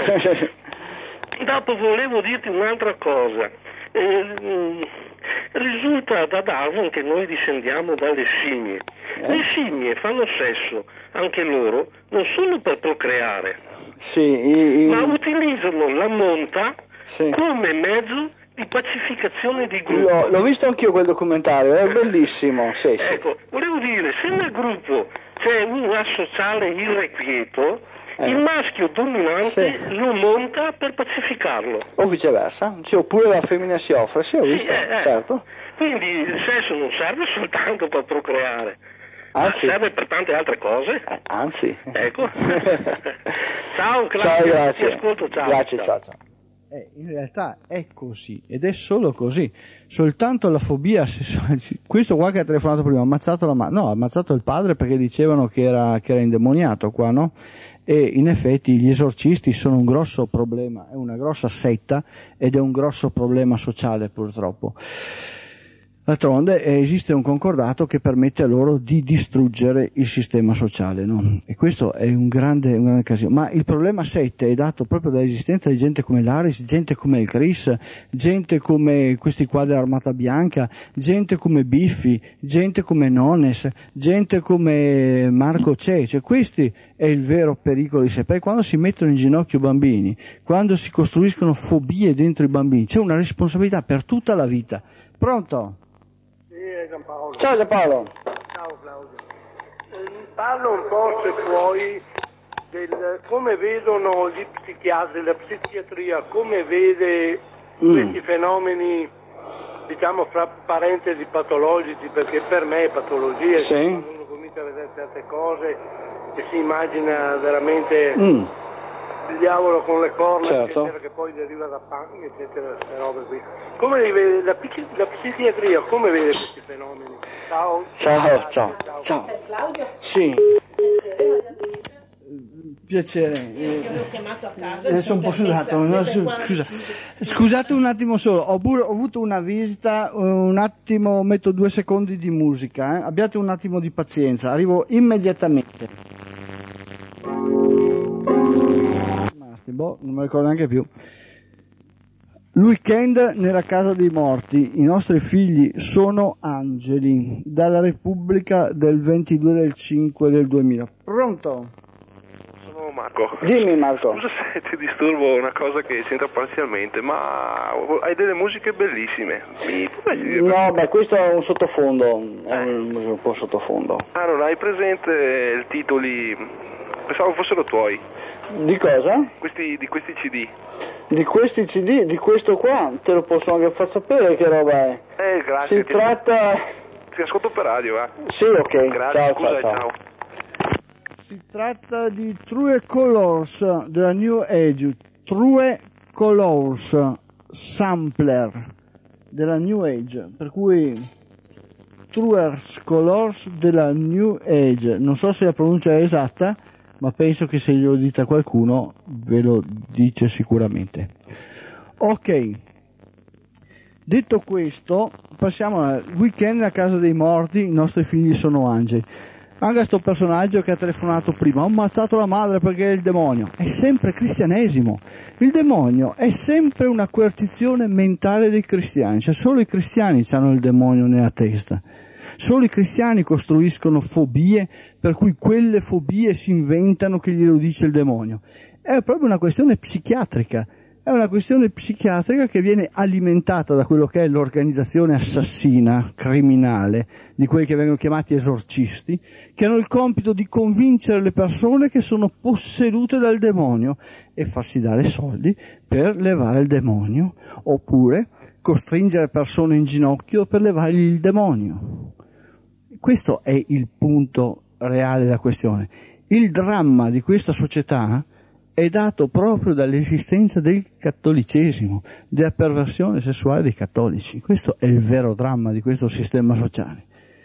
Dopo volevo dirti un'altra cosa. Eh, risulta da Darwin che noi discendiamo dalle scimmie. Eh? Le scimmie fanno sesso, anche loro, non solo per procreare, sì, i, i... ma utilizzano la monta sì. come mezzo di pacificazione di gruppo. L'ho, l'ho visto anch'io quel documentario, è bellissimo. Sì, ecco, sì. volevo dire, se nel gruppo c'è un asociale irrequieto, eh. il maschio dominante sì. lo monta per pacificarlo. O viceversa, sì, oppure la femmina si offre, sì, ho visto, sì, eh, certo. Quindi il sesso non serve soltanto per procreare, anzi. ma serve per tante altre cose. Eh, anzi. Ecco. Ciao, Claudio, ciao, grazie. Ti ascolto, ciao. Grazie, ciao, ciao. Eh, in realtà è così, ed è solo così. Soltanto la fobia sessuale. Questo qua che ha telefonato prima ha ammazzato la ma- no, ha ammazzato il padre perché dicevano che era, che era indemoniato qua, no? E in effetti gli esorcisti sono un grosso problema, è una grossa setta ed è un grosso problema sociale purtroppo. D'altronde eh, esiste un concordato che permette a loro di distruggere il sistema sociale, no? E questo è un grande, un grande casino. Ma il problema sette è dato proprio dall'esistenza di gente come l'Aris, gente come il Chris, gente come questi qua dell'Armata Bianca, gente come Biffi, gente come Nones, gente come Marco Ce. Cioè, questo è il vero pericolo di sé. Perché quando si mettono in ginocchio bambini, quando si costruiscono fobie dentro i bambini, c'è una responsabilità per tutta la vita. Pronto? Giampaolo. Ciao Giampaolo. Ciao Claudio. Eh, parlo un po', se puoi, del come vedono gli psichiatri, la psichiatria, come vede mm. questi fenomeni, diciamo fra parentesi patologici, perché per me è patologia, sì. quando uno comincia a vedere certe cose e si immagina veramente mm. il diavolo con le corna, certo. eccetera, che poi deriva da pan, eccetera, queste robe qui. Come li vede la, la psichiatria, come vede questi fenomeni? Ciao. Ciao, ciao, ciao. ciao. Claudio? Sì. Piacere. Io ti avevo chiamato a casa. Eh, sono un po' sudato. No, scusa. Scusate un attimo solo, ho, pure, ho avuto una visita, un attimo, metto due secondi di musica, eh. Abbiate un attimo di pazienza, arrivo immediatamente. Boh, non mi ricordo neanche più. Weekend nella casa dei morti, i nostri figli sono angeli, dalla Repubblica del ventidue del cinque del duemila. Pronto? Sono Marco. Dimmi Marco. Scusa se ti disturbo, una cosa che c'entra parzialmente, ma hai delle musiche bellissime. Mi puoi dire? No, beh, questo è un sottofondo, è un, un po' sottofondo. Ah, non hai presente i titoli? Pensavo fossero tuoi. Di cosa? Questi, di questi C D. Di questi C D, di questo qua, te lo posso anche far sapere che roba è. Eh, grazie. Si ti tratta... Ti ascolto per radio, eh. Sì, ok. Grazie, ciao, scusa, ciao, ciao. ciao. Si tratta di True Colors della New Age, True Colors Sampler della New Age, per cui True Colors della New Age, non so se la pronuncia è esatta, ma penso che se glielo dite a qualcuno ve lo dice sicuramente. Ok, detto questo, passiamo al weekend a casa dei morti, i nostri figli sono angeli. Anche questo personaggio che ha telefonato prima, ho ammazzato la madre perché è il demonio, è sempre cristianesimo. Il demonio è sempre una coercizione mentale dei cristiani, cioè solo i cristiani hanno il demonio nella testa. Solo i cristiani costruiscono fobie per cui quelle fobie si inventano che glielo dice il demonio. È proprio una questione psichiatrica, è una questione psichiatrica che viene alimentata da quello che è l'organizzazione assassina, criminale, di quelli che vengono chiamati esorcisti, che hanno il compito di convincere le persone che sono possedute dal demonio e farsi dare soldi per levare il demonio, oppure costringere persone in ginocchio per levargli il demonio. Questo è il punto reale della questione. Il dramma di questa società è dato proprio dall'esistenza del cattolicesimo, della perversione sessuale dei cattolici. Questo è il vero dramma di questo sistema sociale.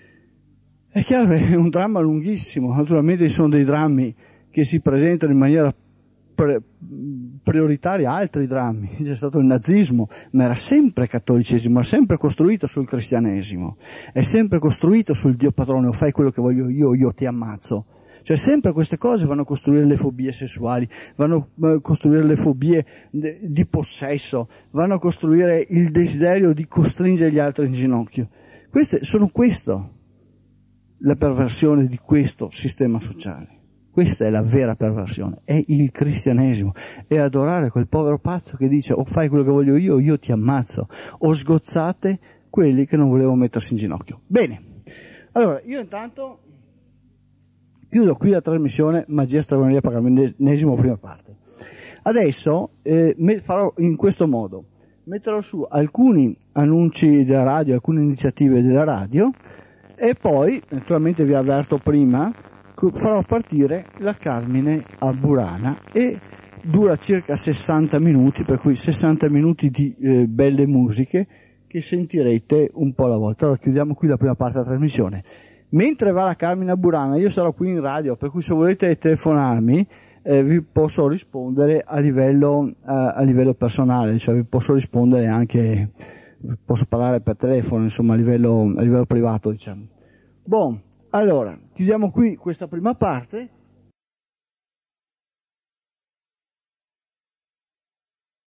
È chiaro che è un dramma lunghissimo, naturalmente ci sono dei drammi che si presentano in maniera pre- prioritaria a altri drammi. C'è stato il nazismo, ma era sempre cattolicesimo, era sempre costruito sul cristianesimo, è sempre costruito sul Dio padrone, o fai quello che voglio io, io ti ammazzo. Cioè sempre queste cose vanno a costruire le fobie sessuali, vanno a costruire le fobie di possesso, vanno a costruire il desiderio di costringere gli altri in ginocchio. Queste sono questo, la perversione di questo sistema sociale. Questa è la vera perversione, è il cristianesimo, è adorare quel povero pazzo che dice o fai quello che voglio io, io ti ammazzo, o sgozzate quelli che non volevano mettersi in ginocchio. Bene, allora io intanto chiudo qui la trasmissione Magia Stregoneria Paganesimo prima parte. Adesso eh, farò in questo modo, metterò su alcuni annunci della radio, alcune iniziative della radio e poi, naturalmente vi avverto prima, farò partire la Carmine a Burana e dura circa sessanta minuti, per cui sessanta minuti di eh, belle musiche che sentirete un po' alla volta. Allora chiudiamo qui la prima parte della trasmissione. Mentre va la Carmine a Burana, io sarò qui in radio, per cui se volete telefonarmi eh, vi posso rispondere a livello, eh, a livello personale, cioè vi posso rispondere anche, posso parlare per telefono, insomma a livello, a livello privato, diciamo. Bon, allora, chiudiamo qui questa prima parte